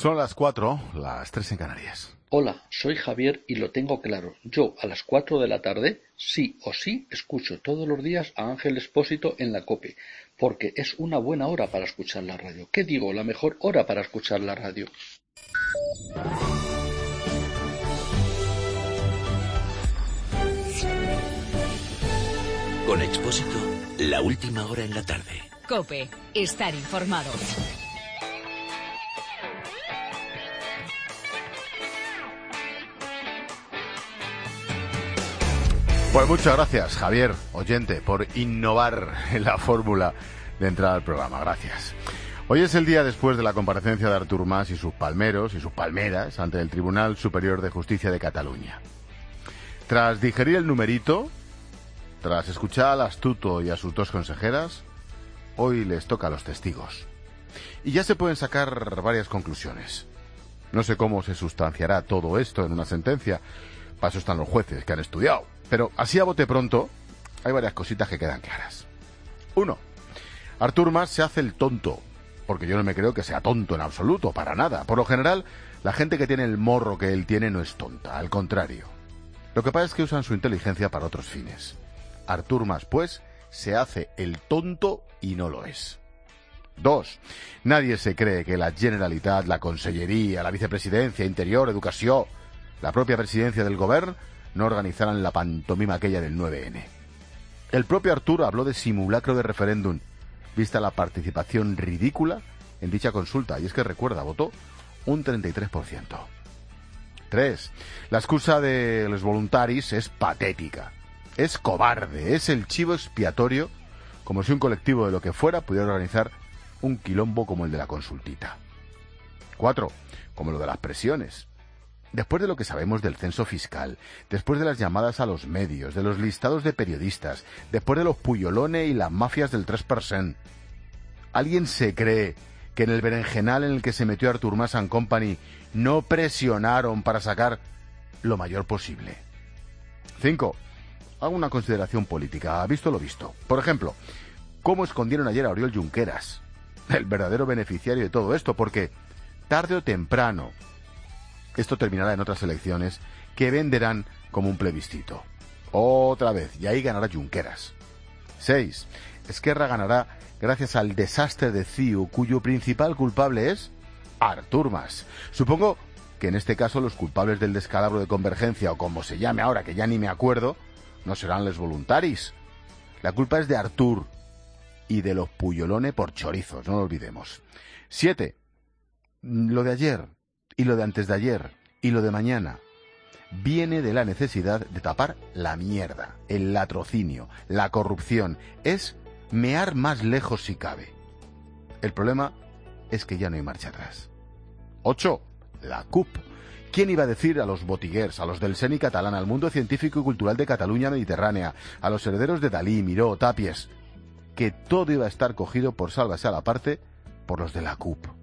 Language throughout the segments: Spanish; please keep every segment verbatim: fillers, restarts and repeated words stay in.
Son las cuatro, las tres en Canarias. Hola, soy Javier y lo tengo claro. Yo, a las cuatro de la tarde, sí o sí, escucho todos los días a Ángel Expósito en la COPE, porque es una buena hora para escuchar la radio. ¿Qué digo? La mejor hora para escuchar la radio. Con Expósito, la última hora en la tarde. COPE, estar informado. Pues muchas gracias, Javier, oyente, por innovar en la fórmula de entrada al programa. Gracias. Hoy es el día después de la comparecencia de Artur Mas y sus palmeros y sus palmeras ante el Tribunal Superior de Justicia de Cataluña. Tras digerir el numerito, tras escuchar al astuto y a sus dos consejeras, hoy les toca a los testigos. Y ya se pueden sacar varias conclusiones. No sé cómo se sustanciará todo esto en una sentencia. Para eso están los jueces que han estudiado. Pero así a bote pronto, hay varias cositas que quedan claras. Uno, Artur Mas se hace el tonto, porque yo no me creo que sea tonto en absoluto, para nada. Por lo general, la gente que tiene el morro que él tiene no es tonta, al contrario. Lo que pasa es que usan su inteligencia para otros fines. Artur Mas, pues, se hace el tonto y no lo es. Dos, nadie se cree que la Generalitat, la Consellería, la Vicepresidencia, Interior, Educació, la propia presidencia del Govern, no organizaran la pantomima aquella del nueve ene. El propio Artur habló de simulacro de referéndum, vista la participación ridícula en dicha consulta, y es que recuerda, votó un treinta y tres por ciento. Tres, la excusa de los voluntaris es patética, es cobarde, es el chivo expiatorio, como si un colectivo de lo que fuera pudiera organizar un quilombo como el de la consultita. Cuatro, como lo de las presiones. Después de lo que sabemos del censo fiscal, después de las llamadas a los medios, de los listados de periodistas, después de los puyolones y las mafias del tres por ciento, ¿alguien se cree que en el berenjenal en el que se metió Artur Mas and Company no presionaron para sacar lo mayor posible? Cinco, hago una consideración política, visto lo visto. Por ejemplo, ¿cómo escondieron ayer a Oriol Junqueras, el verdadero beneficiario de todo esto? Porque tarde o temprano esto terminará en otras elecciones que venderán como un plebiscito. Otra vez, y ahí ganará Junqueras. Seis, Esquerra ganará gracias al desastre de C I U, cuyo principal culpable es Artur Mas. Supongo que en este caso los culpables del descalabro de Convergencia, o como se llame ahora, que ya ni me acuerdo, no serán los voluntaris. La culpa es de Artur y de los puyolones por chorizos, no lo olvidemos. Siete, lo de ayer y lo de antes de ayer y lo de mañana viene de la necesidad de tapar la mierda, el latrocinio, la corrupción. Es mear más lejos si cabe. El problema es que ya no hay marcha atrás. Ocho, la C U P. ¿Quién iba a decir a los botiguers, a los del S E N I catalán, al mundo científico y cultural de Cataluña Mediterránea, a los herederos de Dalí, Miró, Tapies, que todo iba a estar cogido por sálvase a la parte por los de la C U P?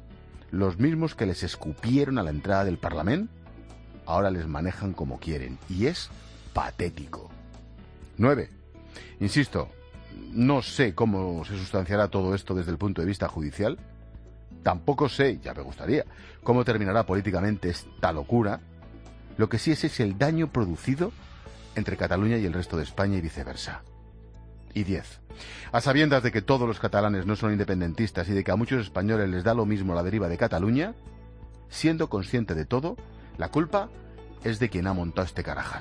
Los mismos que les escupieron a la entrada del Parlamento, ahora les manejan como quieren, y es patético. Nueve. Insisto, no sé cómo se sustanciará todo esto desde el punto de vista judicial, tampoco sé, ya me gustaría, cómo terminará políticamente esta locura. Lo que sí es es el daño producido entre Cataluña y el resto de España y viceversa. Y diez. A sabiendas de que todos los catalanes no son independentistas y de que a muchos españoles les da lo mismo la deriva de Cataluña, siendo consciente de todo, la culpa es de quien ha montado este carajal.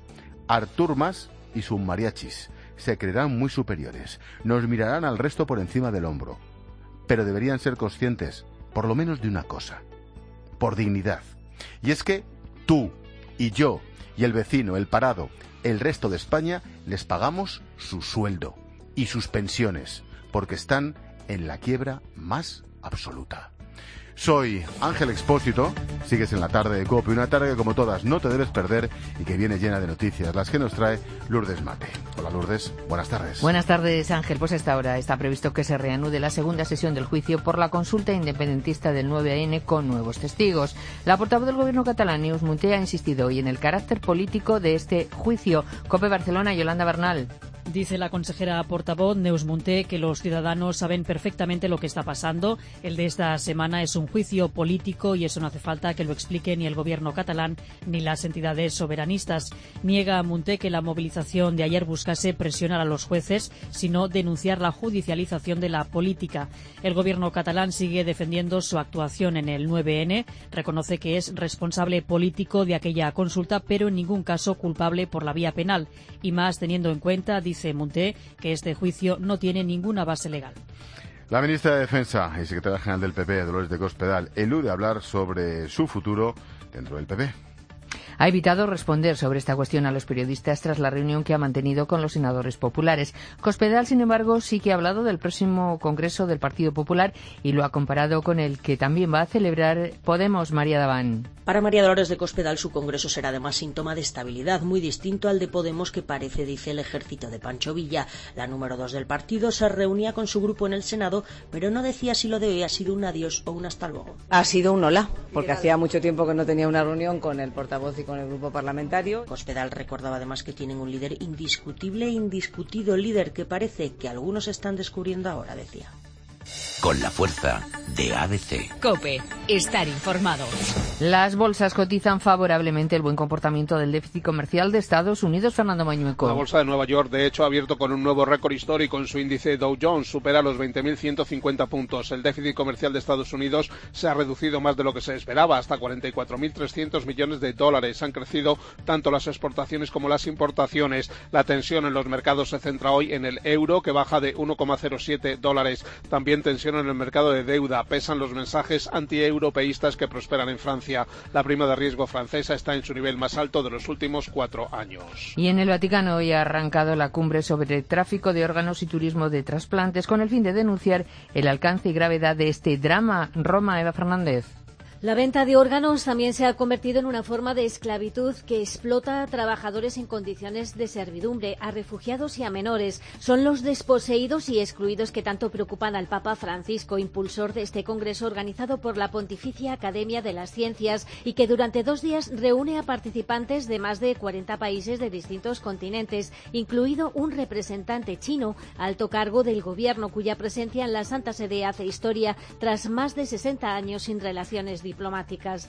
Artur Mas y sus mariachis se creerán muy superiores, nos mirarán al resto por encima del hombro, pero deberían ser conscientes, por lo menos de una cosa, por dignidad. Y es que tú y yo y el vecino, el parado, el resto de España, les pagamos su sueldo y sus pensiones, porque están en la quiebra más absoluta. Soy Ángel Expósito, sigues en la tarde de COPE, una tarde que como todas no te debes perder y que viene llena de noticias, las que nos trae Lourdes Mate. Hola Lourdes, buenas tardes. Buenas tardes Ángel, pues a esta hora está previsto que se reanude la segunda sesión del juicio por la consulta independentista del nueve ene con nuevos testigos. La portavoz del gobierno catalán, Neus Munté, ha insistido hoy en el carácter político de este juicio. COPE Barcelona, Yolanda Bernal. Dice la consejera portavoz Neus Munté que los ciudadanos saben perfectamente lo que está pasando. El de esta semana es un juicio político y eso no hace falta que lo explique ni el gobierno catalán ni las entidades soberanistas. Niega Munté que la movilización de ayer buscase presionar a los jueces, sino denunciar la judicialización de la política. El gobierno catalán sigue defendiendo su actuación en el nueve ene, reconoce que es responsable político de aquella consulta, pero en ningún caso culpable por la vía penal, y más teniendo en cuenta, dice Munté, que este juicio no tiene ninguna base legal. La ministra de Defensa y secretaria general del P P, Dolores de Cospedal, elude hablar sobre su futuro dentro del P P. Ha evitado responder sobre esta cuestión a los periodistas tras la reunión que ha mantenido con los senadores populares. Cospedal, sin embargo, sí que ha hablado del próximo Congreso del Partido Popular y lo ha comparado con el que también va a celebrar Podemos. María Daván. Para María Dolores de Cospedal, su congreso será además síntoma de estabilidad, muy distinto al de Podemos, que parece, dice, el ejército de Pancho Villa. La número dos del partido se reunía con su grupo en el Senado, pero no decía si lo de hoy ha sido un adiós o un hasta luego. Ha sido un hola, porque hacía mucho tiempo que no tenía una reunión con el portavoz y con el grupo parlamentario. Cospedal recordaba además que tienen un líder indiscutible e indiscutido, líder que parece que algunos están descubriendo ahora, decía. Con la fuerza de A B C. COPE. Estar informado. Las bolsas cotizan favorablemente el buen comportamiento del déficit comercial de Estados Unidos. Fernando Mañueco. La bolsa de Nueva York, de hecho, ha abierto con un nuevo récord histórico en su índice Dow Jones. Supera los veinte mil ciento cincuenta puntos. El déficit comercial de Estados Unidos se ha reducido más de lo que se esperaba, hasta cuarenta y cuatro mil trescientos millones de dólares. Han crecido tanto las exportaciones como las importaciones. La tensión en los mercados se centra hoy en el euro, que baja de uno coma cero siete dólares. También tensión en el mercado de deuda. Pesan los mensajes antieuropeístas que prosperan en Francia. La prima de riesgo francesa está en su nivel más alto de los últimos cuatro años. Y en el Vaticano hoy ha arrancado la cumbre sobre tráfico de órganos y turismo de trasplantes, con el fin de denunciar el alcance y gravedad de este drama. Roma, Eva Fernández. La venta de órganos también se ha convertido en una forma de esclavitud que explota a trabajadores en condiciones de servidumbre, a refugiados y a menores. Son los desposeídos y excluidos que tanto preocupan al Papa Francisco, impulsor de este congreso organizado por la Pontificia Academia de las Ciencias y que durante dos días reúne a participantes de más de cuarenta países de distintos continentes, incluido un representante chino, alto cargo del gobierno, cuya presencia en la Santa Sede hace historia tras más de sesenta años sin relaciones diplomáticas. diplomáticas.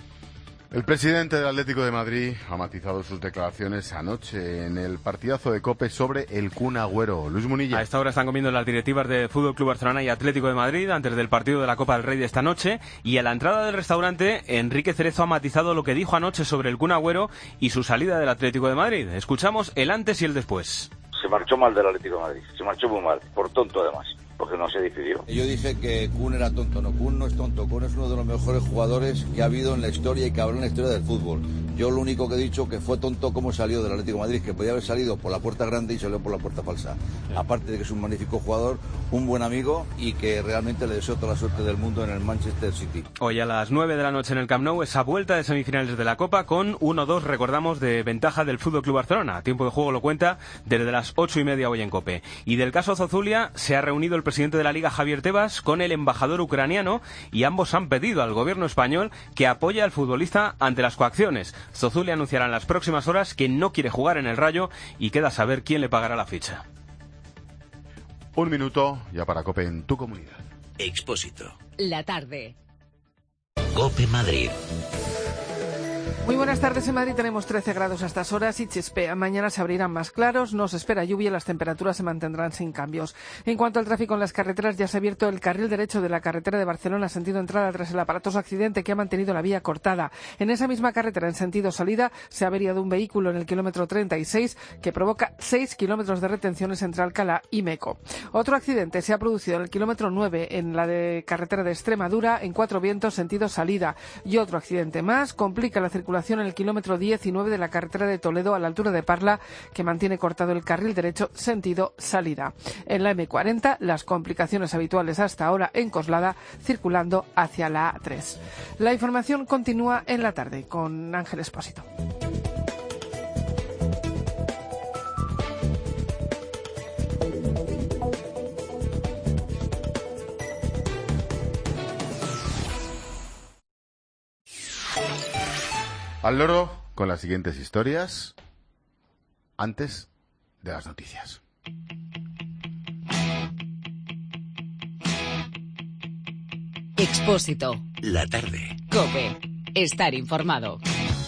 El presidente del Atlético de Madrid ha matizado sus declaraciones anoche en el partidazo de COPE sobre el Kun Agüero. Luis Munilla. A esta hora están comiendo las directivas de Fútbol Club Barcelona y Atlético de Madrid antes del partido de la Copa del Rey de esta noche, y a la entrada del restaurante Enrique Cerezo ha matizado lo que dijo anoche sobre el Kun Agüero y su salida del Atlético de Madrid. Escuchamos el antes y el después. Se marchó mal del Atlético de Madrid, se marchó muy mal, por tonto además, porque no se decidió. Yo dije que Kun era tonto, no, Kun no es tonto, Kun es uno de los mejores jugadores que ha habido en la historia y que habrá en la historia del fútbol. Yo lo único que he dicho que fue tonto cómo salió del Atlético de Madrid, que podía haber salido por la puerta grande y salió por la puerta falsa. Sí. Aparte de que es un magnífico jugador, un buen amigo y que realmente le deseo toda la suerte del mundo en el Manchester City. Hoy a las nueve de la noche en el Camp Nou, esa vuelta de semifinales de la Copa con uno dos, recordamos, de ventaja del Fútbol Club Barcelona. Tiempo de juego lo cuenta desde las ocho y media hoy en COPE. Y del caso Zozulia se ha reunido el presidente de la Liga, Javier Tebas, con el embajador ucraniano, y ambos han pedido al gobierno español que apoye al futbolista ante las coacciones. Zozulia anunciará en las próximas horas que no quiere jugar en el Rayo y queda saber quién le pagará la ficha. Un minuto ya para COPE en tu comunidad. Expósito. La tarde. COPE Madrid. Muy buenas tardes. En Madrid tenemos trece grados a estas horas y chispea. Mañana se abrirán más claros, no se espera lluvia y las temperaturas se mantendrán sin cambios. En cuanto al tráfico en las carreteras, ya se ha abierto el carril derecho de la carretera de Barcelona sentido entrada tras el aparatoso accidente que ha mantenido la vía cortada. En esa misma carretera en sentido salida se ha averiado un vehículo en el kilómetro treinta y seis que provoca seis kilómetros de retenciones entre Alcalá y Meco. Otro accidente se ha producido en el kilómetro nueve en la de carretera de Extremadura en Cuatro Vientos sentido salida, y otro accidente más complica la circulación en el kilómetro diecinueve de la carretera de Toledo a la altura de Parla, que mantiene cortado el carril derecho sentido salida. En la eme cuarenta, las complicaciones habituales hasta ahora en Coslada, circulando hacia la A tres. La información continúa en la tarde con Ángel Espósito. Al loro con las siguientes historias. Antes, de las noticias. Expósito. La tarde. COPE. Estar informado.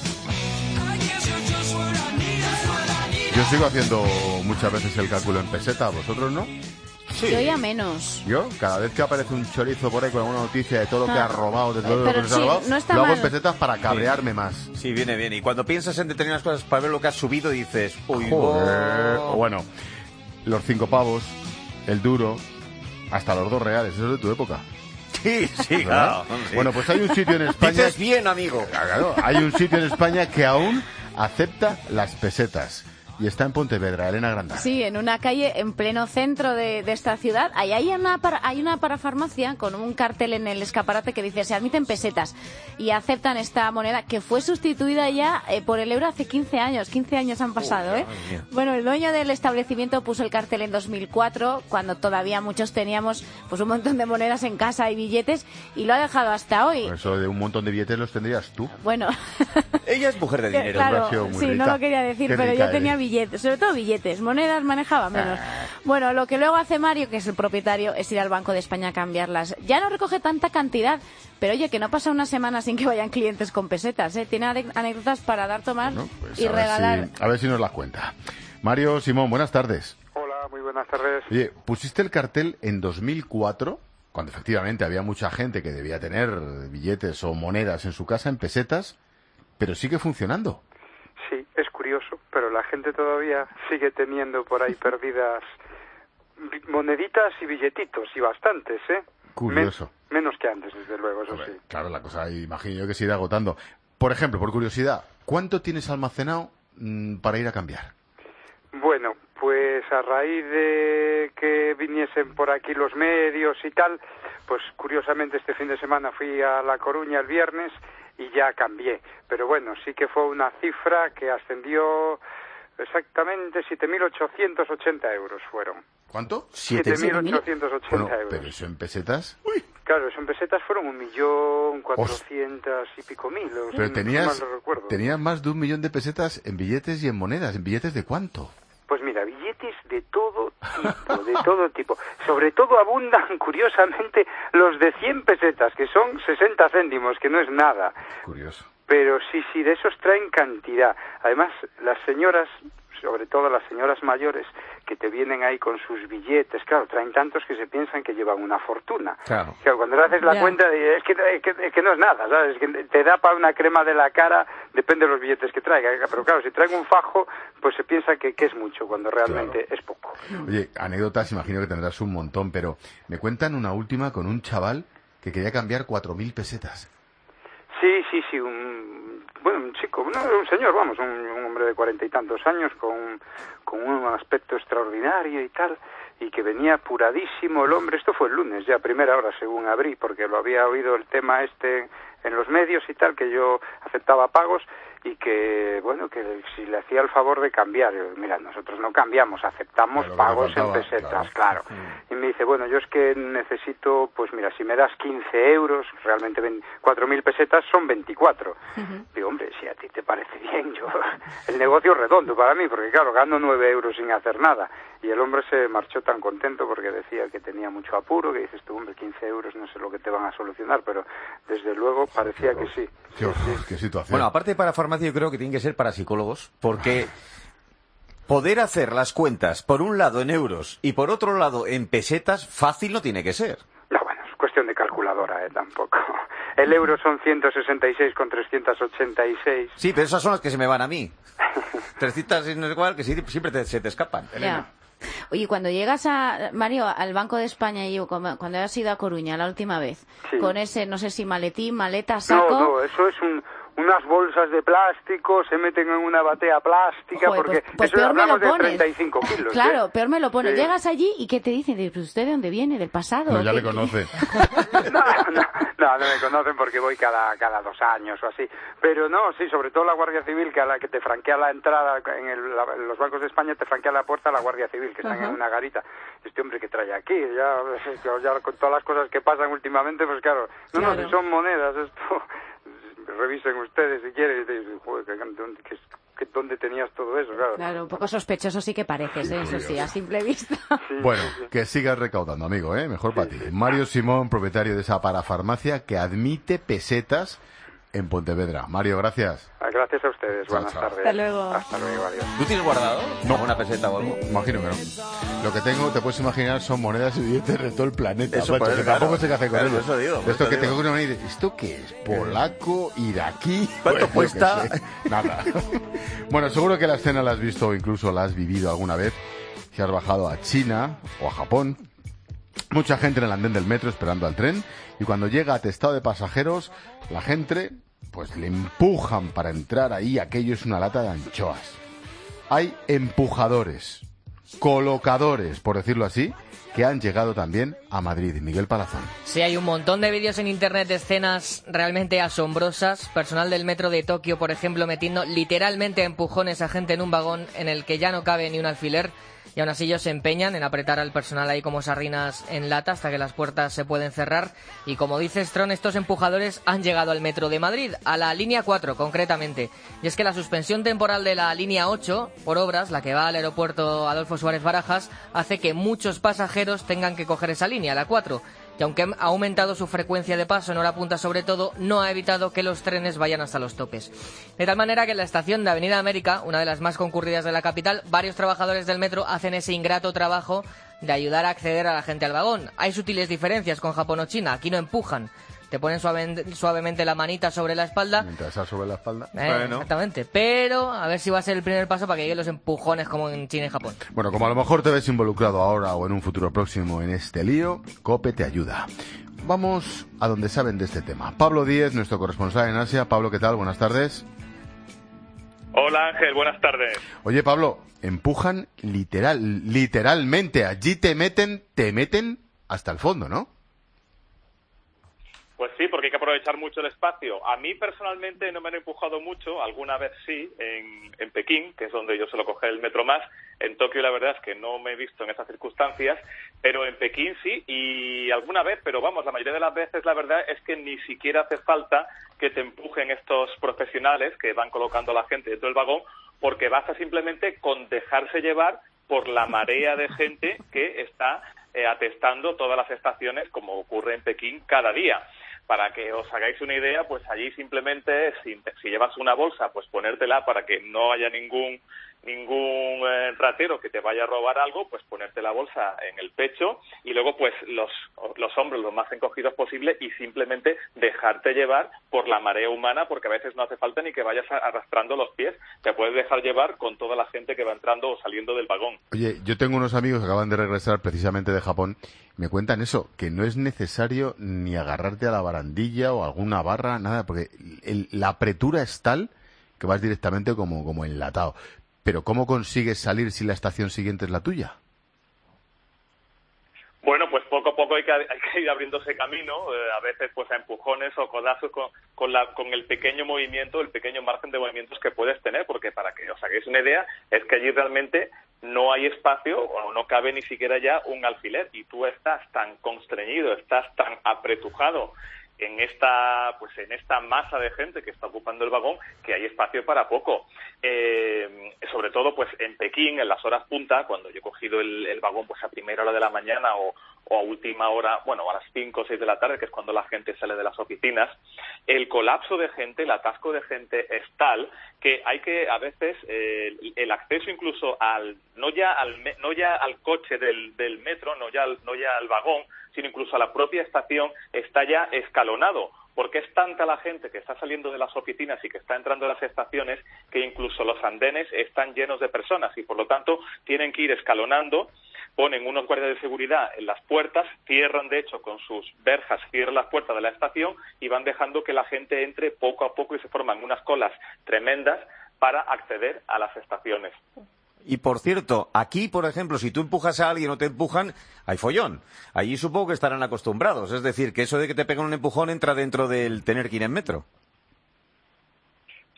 Yo sigo haciendo muchas veces el cálculo en peseta, ¿vosotros no? Sí. Yo ya menos. Yo, cada vez que aparece un chorizo por ahí con alguna noticia de todo lo que ah. ha robado, de todo Pero lo que sí, se ha robado, no está lo hago mal. en pesetas para cabrearme sí. más. Sí, viene bien. Y cuando piensas en determinadas cosas para ver lo que has subido, dices, uy, Joder. oh. O bueno, los cinco pavos, el duro, hasta los dos reales, eso es de tu época. Sí, sí, claro. Sí. Bueno, pues hay un sitio en España... Dices bien, amigo. Claro, hay un sitio en España que aún acepta las pesetas. Y está en Pontevedra, Elena Granda. Sí, en una calle en pleno centro de, de esta ciudad. Ahí hay una, para, hay una parafarmacia con un cartel en el escaparate que dice se admiten pesetas y aceptan esta moneda que fue sustituida ya eh, por el euro hace quince años. quince años han pasado, ¿eh? Bueno, el dueño del establecimiento puso el cartel en dos mil cuatro, cuando todavía muchos teníamos pues un montón de monedas en casa y billetes, y lo ha dejado hasta hoy. Por eso de un montón de billetes los tendrías tú. Bueno... Ella es mujer de dinero. Claro, muy sí, rica. no lo quería decir, Qué pero rica yo tenía eres. billetes, sobre todo billetes, monedas manejaba menos. Ah. Bueno, lo que luego hace Mario, que es el propietario, es ir al Banco de España a cambiarlas. Ya no recoge tanta cantidad, pero oye, que no pasa una semana sin que vayan clientes con pesetas, ¿eh? Tiene ane- anécdotas para dar, tomar Bueno, pues y a ver regalar. si- a ver si nos las cuenta. Mario, Simón, buenas tardes. Hola, muy buenas tardes. Oye, pusiste el cartel en dos mil cuatro, cuando efectivamente había mucha gente que debía tener billetes o monedas en su casa en pesetas, pero sigue funcionando. Sí, es curioso, pero la gente todavía sigue teniendo por ahí perdidas bi- moneditas y billetitos, y bastantes, ¿eh? Curioso. Men- menos que antes, desde luego, eso Hombre, sí. claro, la cosa imagino yo que se irá agotando. Por ejemplo, por curiosidad, ¿cuánto tienes almacenado mm, para ir a cambiar? Bueno, pues a raíz de que viniesen por aquí los medios y tal, pues curiosamente este fin de semana fui a La Coruña el viernes y ya cambié. Pero bueno, sí que fue una cifra que ascendió exactamente siete mil ochocientos ochenta euros fueron. ¿Cuánto? siete mil ochocientos ochenta Bueno, euros. pero eso en pesetas. Claro, eso en pesetas fueron un millón cuatrocientos y pico mil. o sea, Pero no tenías, mal no recuerdo. tenías más de un millón de pesetas en billetes y en monedas. ¿En billetes de cuánto? Pues mira, billetes de todo tipo, de todo tipo. Sobre todo abundan, curiosamente, los de cien pesetas, que son sesenta céntimos, que no es nada. Curioso. Pero sí, sí, de esos traen cantidad. Además, las señoras, sobre todo las señoras mayores, que te vienen ahí con sus billetes, claro, traen tantos que se piensan que llevan una fortuna. Claro. Claro, cuando le haces la Ya. cuenta, es que, es, que, es que no es nada, ¿sabes? Es que te da para una crema de la cara, depende de los billetes que traiga. Pero claro, si traen un fajo, pues se piensa que, que es mucho, cuando realmente es poco. Oye, anécdotas imagino que tendrás un montón, pero me cuentan una última con un chaval que quería cambiar cuatro mil pesetas. Sí, sí, sí, un, bueno, un chico, no, un señor, vamos, un, un hombre de cuarenta y tantos años con, con un aspecto extraordinario y tal, y que venía apuradísimo el hombre. Esto fue el lunes, ya a primera hora, según abrí, porque lo había oído el tema este en los medios y tal, que yo aceptaba pagos y que, bueno, que si le hacía el favor de cambiar. Yo, mira, nosotros no cambiamos, aceptamos Claro, pagos que faltaba, en pesetas, claro. claro. Y me dice, bueno, yo es que necesito, pues mira, si me das quince euros, realmente cuatro mil pesetas son veinticuatro. Ujú. Digo, hombre, si a ti te parece bien, yo el negocio es redondo para mí, porque claro, gano nueve euros sin hacer nada. Y el hombre se marchó tan contento porque decía que tenía mucho apuro, que dices tú, hombre, quince euros no sé lo que te van a solucionar, pero desde luego parecía que sí. Qué horror, qué situación. Bueno, aparte para farmacia yo creo que tienen que ser para psicólogos, porque poder hacer las cuentas por un lado en euros y por otro lado en pesetas, fácil no tiene que ser. No, bueno, es cuestión de calculadora, ¿eh? Tampoco. El euro son ciento sesenta y seis con trescientos ochenta y seis. Sí, pero esas son las que se me van a mí. trescientos y no sé cuál, que sí, siempre te- se te escapan. Ya. Oye, cuando llegas a, Mario, al Banco de España, y yo, como- cuando has ido a Coruña la última vez, Sí. con ese, no sé si maletín, maleta, No, saco... no, eso es un, unas bolsas de plástico, se meten en una batea plástica, Joder, porque pues, pues eso peor me lo hablamos de pones. treinta y cinco kilos. Claro, ¿eh? peor me lo pones. Sí. Llegas allí y ¿qué te dicen? Dices, pues, ¿usted de dónde viene? ¿Del pasado? No, ya ¿Qué- le conoce. No, no, no, no me conocen porque voy cada, cada dos años o así. Pero no, sí, sobre todo la Guardia Civil, que a la que te franquea la entrada en, el- la- en los bancos de España, te franquea la puerta a la Guardia Civil, que están Ajá. en una garita. Este hombre que trae aquí, ya, ya con todas las cosas que pasan últimamente, pues claro, no, no, Claro. si son monedas, esto, revisen ustedes si quieren, y te dicen, joder, ¿qué, qué, que dónde tenías todo eso, claro. Claro, un poco sospechoso sí que pareces, ¿eh? Eso sí, a simple vista. Sí, Bueno, sí, sí. que sigas recaudando, amigo, ¿eh? Mejor para ti. Mario Simón, propietario de esa parafarmacia que admite pesetas en Pontevedra. Mario, gracias. Ah, Gracias a ustedes, Chao, buenas chao. tardes. Hasta luego. Hasta luego, adiós. ¿Tú tienes guardado? No. ¿Una peseta o algo? Imagino que no. Lo que tengo, te puedes imaginar, son monedas y billetes de todo el planeta. Eso, macho, pues, que claro. tampoco sé qué hacer con Claro, ellos. eso digo, por Esto eso que te digo. cogen una y dices, ¿esto qué es? ¿Polaco? ¿Iraquí? ¿Cuánto Pues, yo cuesta? qué sé. Nada. Bueno, seguro que la escena la has visto o incluso la has vivido alguna vez. Si has bajado a China o a Japón. Mucha gente en el andén del metro esperando al tren. Y cuando llega atestado de pasajeros, la gente pues le empujan para entrar ahí. Aquello es una lata de anchoas. Hay empujadores, colocadores, por decirlo así, que han llegado también a Madrid. Miguel Palazón. Sí, hay un montón de vídeos en internet de escenas realmente asombrosas. Personal del metro de Tokio, por ejemplo, metiendo literalmente a empujones a gente en un vagón en el que ya no cabe ni un alfiler. Y aún así ellos se empeñan en apretar al personal ahí como sardinas en lata hasta que las puertas se pueden cerrar. Y como dice Strong, estos empujadores han llegado al metro de Madrid, a la línea cuatro concretamente. Y es que la suspensión temporal de la línea ocho, por obras, la que va al aeropuerto Adolfo Suárez Barajas, hace que muchos pasajeros tengan que coger esa línea, la cuatro. Y aunque ha aumentado su frecuencia de paso en hora punta sobre todo, no ha evitado que los trenes vayan hasta los topes. De tal manera que en la estación de Avenida América, una de las más concurridas de la capital, varios trabajadores del metro hacen ese ingrato trabajo de ayudar a acceder a la gente al vagón. Hay sutiles diferencias con Japón o China, aquí no empujan. Te ponen suave, suavemente la manita sobre la espalda. Mientras estás sobre la espalda. Eh, bueno. Exactamente. Pero a ver si va a ser el primer paso para que lleguen los empujones como en China y Japón. Bueno, como a lo mejor te ves involucrado ahora o en un futuro próximo en este lío, COPE te ayuda. Vamos a donde saben de este tema. Pablo Díez, nuestro corresponsal en Asia. Pablo, ¿qué tal? Buenas tardes. Hola Ángel, buenas tardes. Oye, Pablo, empujan literal, literalmente. Allí te meten, te meten hasta el fondo, ¿no? Pues sí, porque hay que aprovechar mucho el espacio. A mí personalmente no me han empujado mucho, alguna vez sí, en, en Pekín, que es donde yo suelo coger el metro más. En Tokio la verdad es que no me he visto en esas circunstancias, pero en Pekín sí, y alguna vez, pero vamos, la mayoría de las veces la verdad es que ni siquiera hace falta que te empujen estos profesionales que van colocando a la gente dentro del vagón, porque basta simplemente con dejarse llevar por la marea de gente que está eh, atestando todas las estaciones, como ocurre en Pekín cada día. Para que os hagáis una idea, pues allí simplemente, si, si llevas una bolsa, pues ponértela para que no haya ningún ningún eh, ratero que te vaya a robar algo, pues ponerte la bolsa en el pecho y luego pues los los hombros lo más encogidos posible y simplemente dejarte llevar por la marea humana, porque a veces no hace falta ni que vayas arrastrando los pies, te puedes dejar llevar con toda la gente que va entrando o saliendo del vagón. Oye, yo tengo unos amigos que acaban de regresar precisamente de Japón, me cuentan eso, que no es necesario ni agarrarte a la barandilla o alguna barra, nada, porque el, la apretura es tal que vas directamente como, como enlatado. Pero ¿cómo consigues salir si la estación siguiente es la tuya? Bueno, pues poco a poco hay que, hay que ir abriéndose camino, eh, a veces pues a empujones o codazos con, con, la, con el pequeño movimiento, el pequeño margen de movimientos que puedes tener, porque para que os hagáis una idea, es que allí realmente no hay espacio o no cabe ni siquiera ya un alfiler y tú estás tan constreñido, estás tan apretujado en esta pues en esta masa de gente que está ocupando el vagón que hay espacio para poco. Eh, sobre todo pues en Pekín, en las horas punta, cuando yo he cogido el, el vagón pues a primera hora de la mañana o, o a última hora, bueno, a las cinco o seis de la tarde, que es cuando la gente sale de las oficinas, el colapso de gente, el atasco de gente es tal que hay que a veces eh, el acceso incluso al no ya al no ya al coche del, del metro, no ya al, no ya al vagón, sino incluso a la propia estación está ya escalonado, porque es tanta la gente que está saliendo de las oficinas y que está entrando a las estaciones que incluso los andenes están llenos de personas y por lo tanto tienen que ir escalonando, ponen unos guardias de seguridad en las puertas, cierran de hecho con sus verjas, cierran las puertas de la estación y van dejando que la gente entre poco a poco y se forman unas colas tremendas para acceder a las estaciones. Y por cierto, aquí, por ejemplo, si tú empujas a alguien o te empujan, hay follón. Allí supongo que estarán acostumbrados. Es decir, que eso de que te pegan un empujón entra dentro del tener que ir en metro.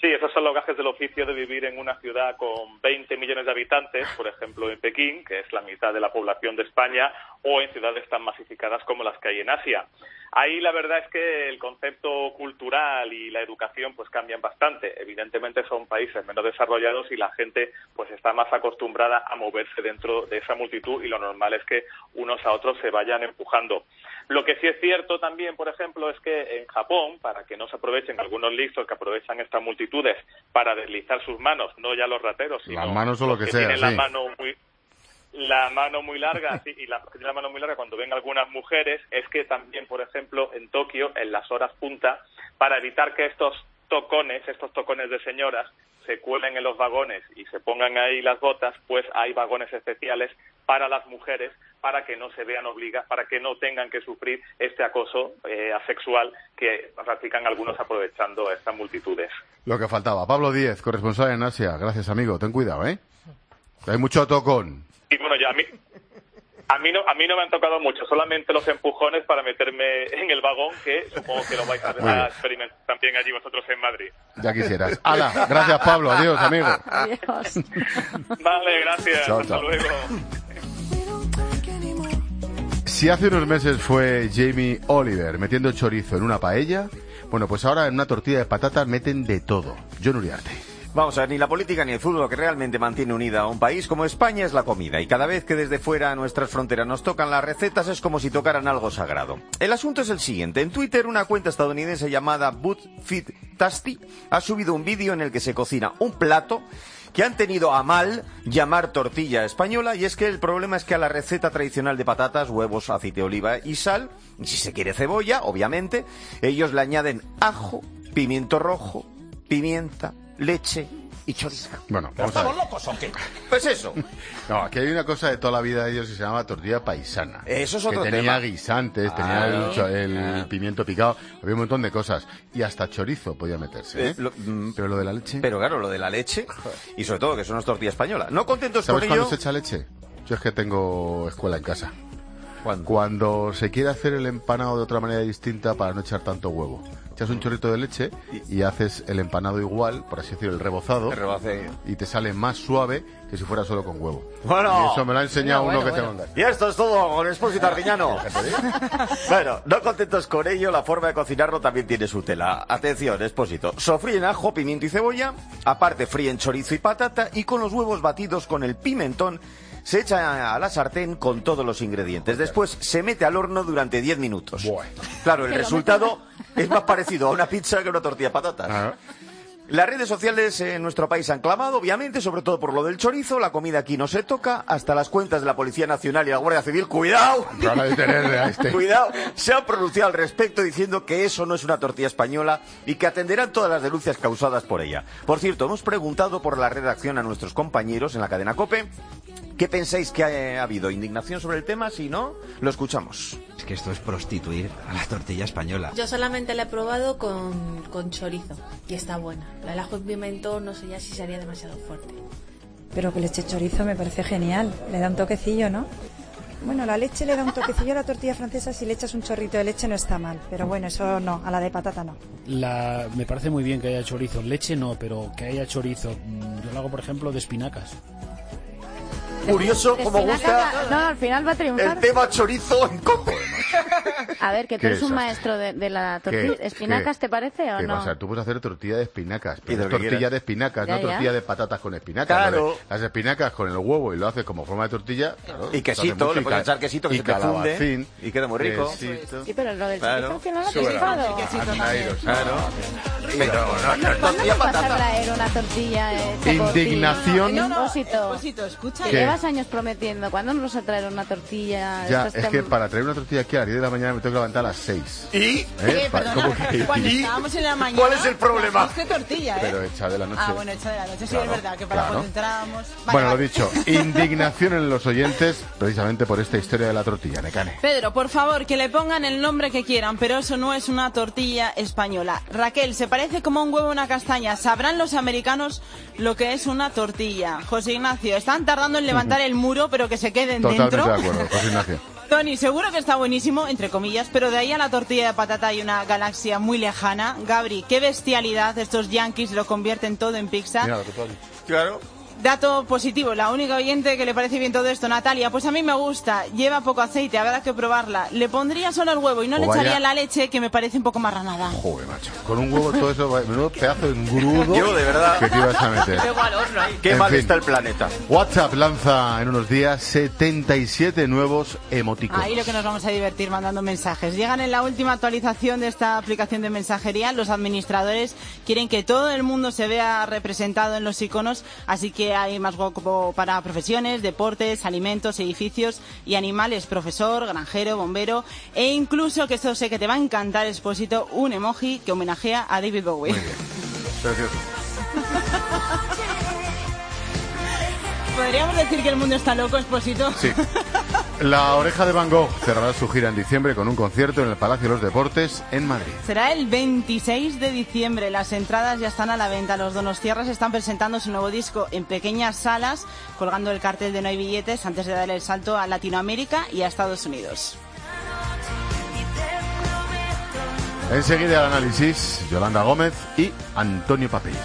Sí, esos son los gajes del oficio de vivir en una ciudad con veinte millones de habitantes, por ejemplo en Pekín, que es la mitad de la población de España, o en ciudades tan masificadas como las que hay en Asia. Ahí la verdad es que el concepto cultural y la educación pues cambian bastante. Evidentemente son países menos desarrollados y la gente pues está más acostumbrada a moverse dentro de esa multitud y lo normal es que unos a otros se vayan empujando. Lo que sí es cierto también, por ejemplo, es que en Japón, para que no se aprovechen algunos listos que aprovechan estas multitudes para deslizar sus manos, no ya los rateros, sino las manos o lo que, que sea, tienen sí. la mano muy la mano muy larga, sí, y la, tiene la mano muy larga cuando ven algunas mujeres, es que también, por ejemplo, en Tokio, en las horas punta, para evitar que estos tocones, estos tocones de señoras, se cuelen en los vagones y se pongan ahí las botas, pues hay vagones especiales para las mujeres, para que no se vean obligadas, para que no tengan que sufrir este acoso eh, asexual que practican algunos aprovechando a estas multitudes. Lo que faltaba. Pablo Díez, corresponsal en Asia. Gracias, amigo. Ten cuidado, ¿eh? Hay mucho tocón. Y bueno, ya a mí, a mí no, a mí no me han tocado mucho, solamente los empujones para meterme en el vagón, que supongo que lo vais a, a experimentar también allí vosotros en Madrid. Ya quisieras. ¡Hala! Gracias, Pablo. Adiós, amigo. Adiós. Vale, gracias. Chao, Hasta chao. luego. Si hace unos meses fue Jamie Oliver metiendo chorizo en una paella, bueno, pues ahora en una tortilla de patatas meten de todo. John Uriarte. Vamos a ver, ni la política ni el fútbol lo que realmente mantiene unida a un país como España es la comida. Y cada vez que desde fuera a nuestras fronteras nos tocan las recetas es como si tocaran algo sagrado. El asunto es el siguiente. En Twitter una cuenta estadounidense llamada BuzzFeed Tasty ha subido un vídeo en el que se cocina un plato que han tenido a mal llamar tortilla española, y es que el problema es que a la receta tradicional de patatas, huevos, aceite de oliva y sal, y si se quiere cebolla, obviamente, ellos le añaden ajo, pimiento rojo, pimienta, leche y chorizo. Bueno, vamos a ver. ¿Estamos locos o qué? Pues eso. No, aquí hay una cosa de toda la vida de ellos que se llama tortilla paisana. Eso es otro que tenía tema. guisantes, Ah, tenía el, cho- el ah. pimiento picado, había un montón de cosas. Y hasta chorizo podía meterse. ¿eh? Eh, lo- mm, Pero lo de la leche... Pero claro, lo de la leche, y sobre todo que son unas tortillas españolas. No contentos con ¿Sabes cuándo ello... se echa leche? Yo es que tengo escuela en casa. ¿Cuándo? Cuando se quiere hacer el empanado de otra manera distinta para no echar tanto huevo. Echas un chorrito de leche y haces el empanado igual, por así decirlo, el rebozado, El reboce. y te sale más suave que si fuera solo con huevo. Bueno. Y eso me lo ha enseñado Bueno, uno bueno, que bueno. tengo en casa. Y esto es todo con Expósito Arguiñano. Bueno, no contentos con ello, la forma de cocinarlo también tiene su tela. Atención, Expósito. Sofríen ajo, pimiento y cebolla, aparte fríen chorizo y patata, y con los huevos batidos con el pimentón se echa a la sartén con todos los ingredientes. Después se mete al horno durante diez minutos. Claro, el Pero resultado es más parecido a una pizza que a una tortilla de patatas. Ah. Las redes sociales en nuestro país han clamado, obviamente, sobre todo por lo del chorizo. La comida aquí no se toca. Hasta las cuentas de la Policía Nacional y la Guardia Civil, ¡cuidado! Van a detenerle a este. Cuidado, se han pronunciado al respecto diciendo que eso no es una tortilla española y que atenderán todas las denuncias causadas por ella. Por cierto, hemos preguntado por la redacción a nuestros compañeros en la cadena COPE ¿qué pensáis que ha, ha habido? ¿Indignación sobre el tema? Si no, lo escuchamos. Es que esto es prostituir a la tortilla española. Yo solamente la he probado con, con chorizo y está buena. La del ajo y pimiento no sé ya si sería demasiado fuerte. Pero que le eche chorizo me parece genial. Le da un toquecillo, ¿no? Bueno, la leche le da un toquecillo a la tortilla francesa. Si le echas un chorrito de leche no está mal. Pero bueno, eso no, a la de patata no. La, me parece muy bien que haya chorizo. Leche no, pero que haya chorizo. Yo lo hago, por ejemplo, de espinacas. Curioso, De como espinaca, gusta no, al final va a triunfar. el tema chorizo en COPE. A ver, que tú Qué eres un desastre. maestro de, de la tortilla. ¿Qué? ¿Espinacas ¿Qué? te parece o ¿Qué no? pasa? Tú puedes hacer tortilla de espinacas, Y pero de es lo que tortilla quieras. de espinacas, Ya, no ya. tortilla de patatas con espinacas. Claro. Lo de Las espinacas con el huevo y lo haces como forma de tortilla. Claro, Y quesito, hace le mucho, puedes y echar quesito que y se te funde calabacín, y queda muy rico. quesito. Sí, pero lo del Claro. chorizo al final ha Suena. triunfado. Anairos. Claro. Pero no, no es ¿Cuándo tortilla me vas a patata. traer una tortilla hecha por ti? Indignación. No, no, Expósito. Expósito, escucha. Que ¿Qué? llevas años prometiendo. ¿Cuándo nos vas a traer una tortilla? Ya, Estas es que tem- para traer una tortilla aquí a las diez de la mañana me tengo que levantar a las seis. ¿Y? ¿Eh? Eh, Pa- perdona, ¿cómo que- cuando y? estábamos en la mañana... ¿Cuál es el problema? trajiste tortilla, ¿eh? Pero hecha de la noche. Ah, bueno, hecha de la noche, sí, Claro, es verdad, que para claro. cuando entrábamos... Vale, Bueno, lo vale. dicho, indignación en los oyentes precisamente por esta historia de la tortilla, Necane. Pedro, por favor, que le pongan el nombre que quieran, pero eso no es una tortilla española. Raquel, se parece como un huevo a una castaña. ¿Sabrán los americanos lo que es una tortilla? José Ignacio, están tardando en levantar el muro, pero que se queden Totalmente dentro. de acuerdo, José Ignacio. Tony, seguro que está buenísimo, entre comillas, pero de ahí a la tortilla de patata hay una galaxia muy lejana. Gabri, qué bestialidad, estos yankees lo convierten todo en pizza. Mira lo que tú has dicho. Claro. Dato positivo, la única oyente que le parece bien todo esto, Natalia, pues a mí me gusta, lleva poco aceite, habrá que probarla. Le pondría solo el huevo y no O le vaya- echaría la leche, que me parece un poco marranada. Joder, macho. Con un huevo todo eso, menudo pedazo de engrudo Yo, de verdad. que te ibas a meter. Qué En mal fin. está el planeta. WhatsApp lanza en unos días setenta y siete nuevos emoticonos. Ahí lo que nos vamos a divertir mandando mensajes. Llegan en la última actualización de esta aplicación de mensajería. Los administradores quieren que todo el mundo se vea representado en los iconos, así que hay más hueco para profesiones, deportes, alimentos, edificios y animales, profesor, granjero, bombero e incluso, que esto sé que te va a encantar, Expósito, un emoji que homenajea a David Bowie. Muy bien. Precioso. ¿Podríamos decir que el mundo está loco, Expósito? Sí. La Oreja de Van Gogh cerrará su gira en diciembre con un concierto en el Palacio de los Deportes en Madrid. Será el veintiséis de diciembre. Las entradas ya están a la venta. Los donostiarras están presentando su nuevo disco en pequeñas salas, colgando el cartel de no hay billetes antes de dar el salto a Latinoamérica y a Estados Unidos. Enseguida el análisis, Yolanda Gómez y Antonio Papel.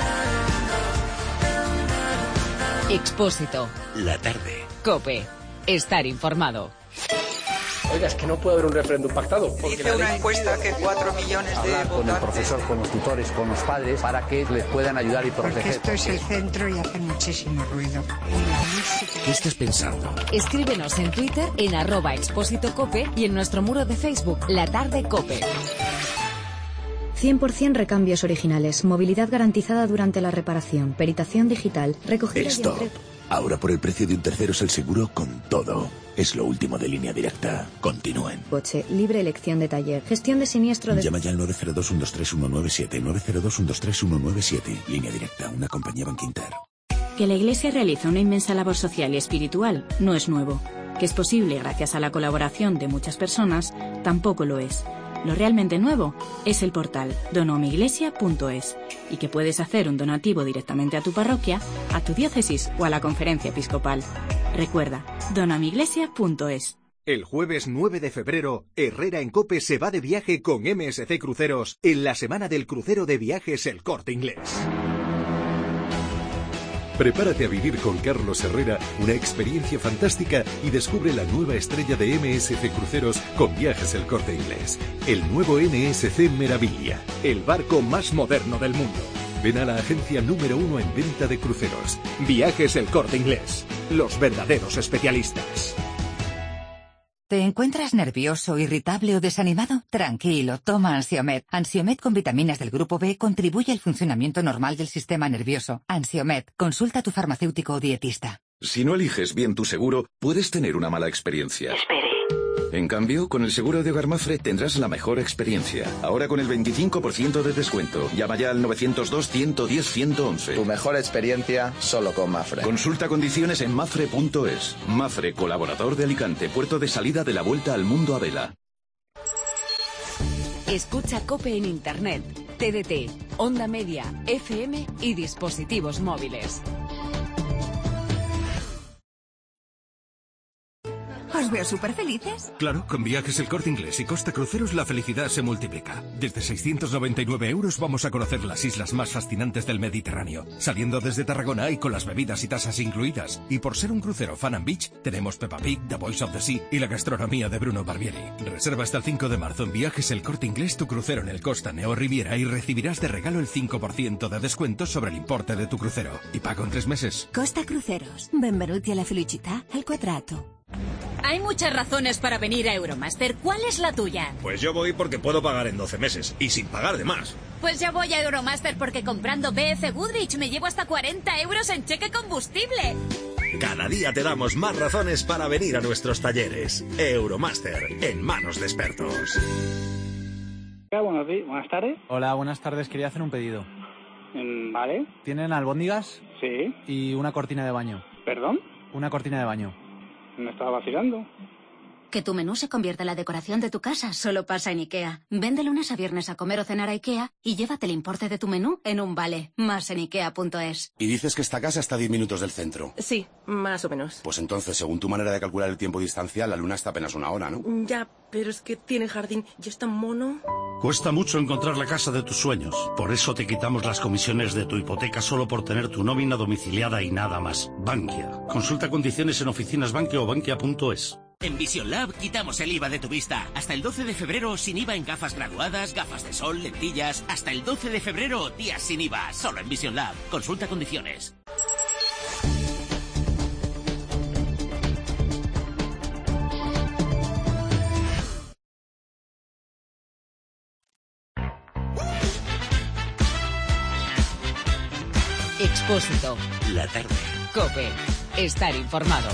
Expósito. La tarde. COPE. Estar informado. Oiga, es que no puede haber un referéndum pactado. Dice una encuesta que cuatro millones de votantes... Con el profesor, con los tutores, con los padres, para que les puedan ayudar y proteger. Porque esto es el centro y hace muchísimo ruido. ¿Qué estás pensando? Escríbenos en Twitter en arroba Expósito Cope y en nuestro muro de Facebook, La Tarde Cope. cien por ciento recambios originales, movilidad garantizada durante la reparación, peritación digital, recogida y Stop. entrega. Ahora por el precio de un tercero es el seguro con todo. Es lo último de Línea Directa. Continúen. Coche, libre elección de taller, gestión de siniestro de... Llama ya al nueve cero dos, uno dos tres, uno nueve siete, nueve cero dos, uno dos tres, uno nueve siete. Línea Directa, una compañía Bankinter. Que la Iglesia realiza una inmensa labor social y espiritual no es nuevo. Que es posible gracias a la colaboración de muchas personas, tampoco lo es. Lo realmente nuevo es el portal donomiglesia punto es y que puedes hacer un donativo directamente a tu parroquia, a tu diócesis o a la conferencia episcopal. Recuerda, donomiglesia punto es. El jueves nueve de febrero, Herrera en COPE se va de viaje con M S C Cruceros en la semana del crucero de viajes El Corte Inglés. Prepárate a vivir con Carlos Herrera una experiencia fantástica y descubre la nueva estrella de M S C Cruceros con Viajes El Corte Inglés. El nuevo M S C Meraviglia, El barco más moderno del mundo. Ven a la agencia número uno en venta de cruceros. Viajes El Corte Inglés, los verdaderos especialistas. ¿Te encuentras nervioso, irritable o desanimado? Tranquilo, toma Ansiomed. Ansiomed con vitaminas del grupo B contribuye al funcionamiento normal del sistema nervioso. Ansiomed, consulta a tu farmacéutico o dietista. Si no eliges bien tu seguro, puedes tener una mala experiencia. Espere. En cambio, con el seguro de Hogar Mafre tendrás la mejor experiencia. Ahora con el veinticinco por ciento de descuento. Llama ya al nueve cero dos, uno uno cero, uno uno uno. Tu mejor experiencia solo con Mafre. Consulta condiciones en mafre punto es. Mafre, colaborador de Alicante, puerto de salida de la vuelta al mundo a vela. Escucha COPE en Internet, T D T, Onda Media, F M y dispositivos móviles. ¿Os veo súper felices? Claro, con Viajes El Corte Inglés y Costa Cruceros la felicidad se multiplica. Desde seiscientos noventa y nueve euros vamos a conocer las islas más fascinantes del Mediterráneo, saliendo desde Tarragona y con las bebidas y tasas incluidas. Y por ser un crucero Fun and Beach, tenemos Peppa Pig, The Voice of the Sea y la gastronomía de Bruno Barbieri. Reserva hasta el cinco de marzo en Viajes El Corte Inglés tu crucero en el Costa Neo Riviera y recibirás de regalo el cinco por ciento de descuento sobre el importe de tu crucero. Y pago en tres meses. Costa Cruceros. Benvenuti alla felicità al quadrato. Hay muchas razones para venir a Euromaster. ¿Cuál es la tuya? Pues yo voy porque puedo pagar en doce meses y sin pagar de más. Pues yo voy a Euromaster porque comprando B F Goodrich me llevo hasta cuarenta euros en cheque combustible. Cada día te damos más razones para venir a nuestros talleres. Euromaster, en manos de expertos. Buenos días, buenas tardes. Hola, buenas tardes. Quería hacer un pedido. Mm, Vale. ¿Tienen albóndigas? Sí. Y una cortina de baño. ¿Perdón? Una cortina de baño. ¿Me estaba vacilando? Que tu menú se convierta en la decoración de tu casa solo pasa en IKEA. Ven de lunes a viernes a comer o cenar a IKEA y llévate el importe de tu menú en un vale. Más en ikea punto es. Y dices que esta casa está a diez minutos del centro. Sí, más o menos. Pues entonces, según tu manera de calcular el tiempo distancial, la luna está apenas una hora, ¿no? Ya, pero es que tiene jardín y es tan mono. Cuesta mucho encontrar la casa de tus sueños. Por eso te quitamos las comisiones de tu hipoteca solo por tener tu nómina domiciliada y nada más. Bankia. Consulta condiciones en oficinas Bankia o bankia punto es. En Vision Lab quitamos el I V A de tu vista. Hasta el doce de febrero sin I V A en gafas graduadas, gafas de sol, lentillas. Hasta el doce de febrero días sin I V A. Solo en Vision Lab. Consulta condiciones. Expósito. La tarde. COPE. Estar informado.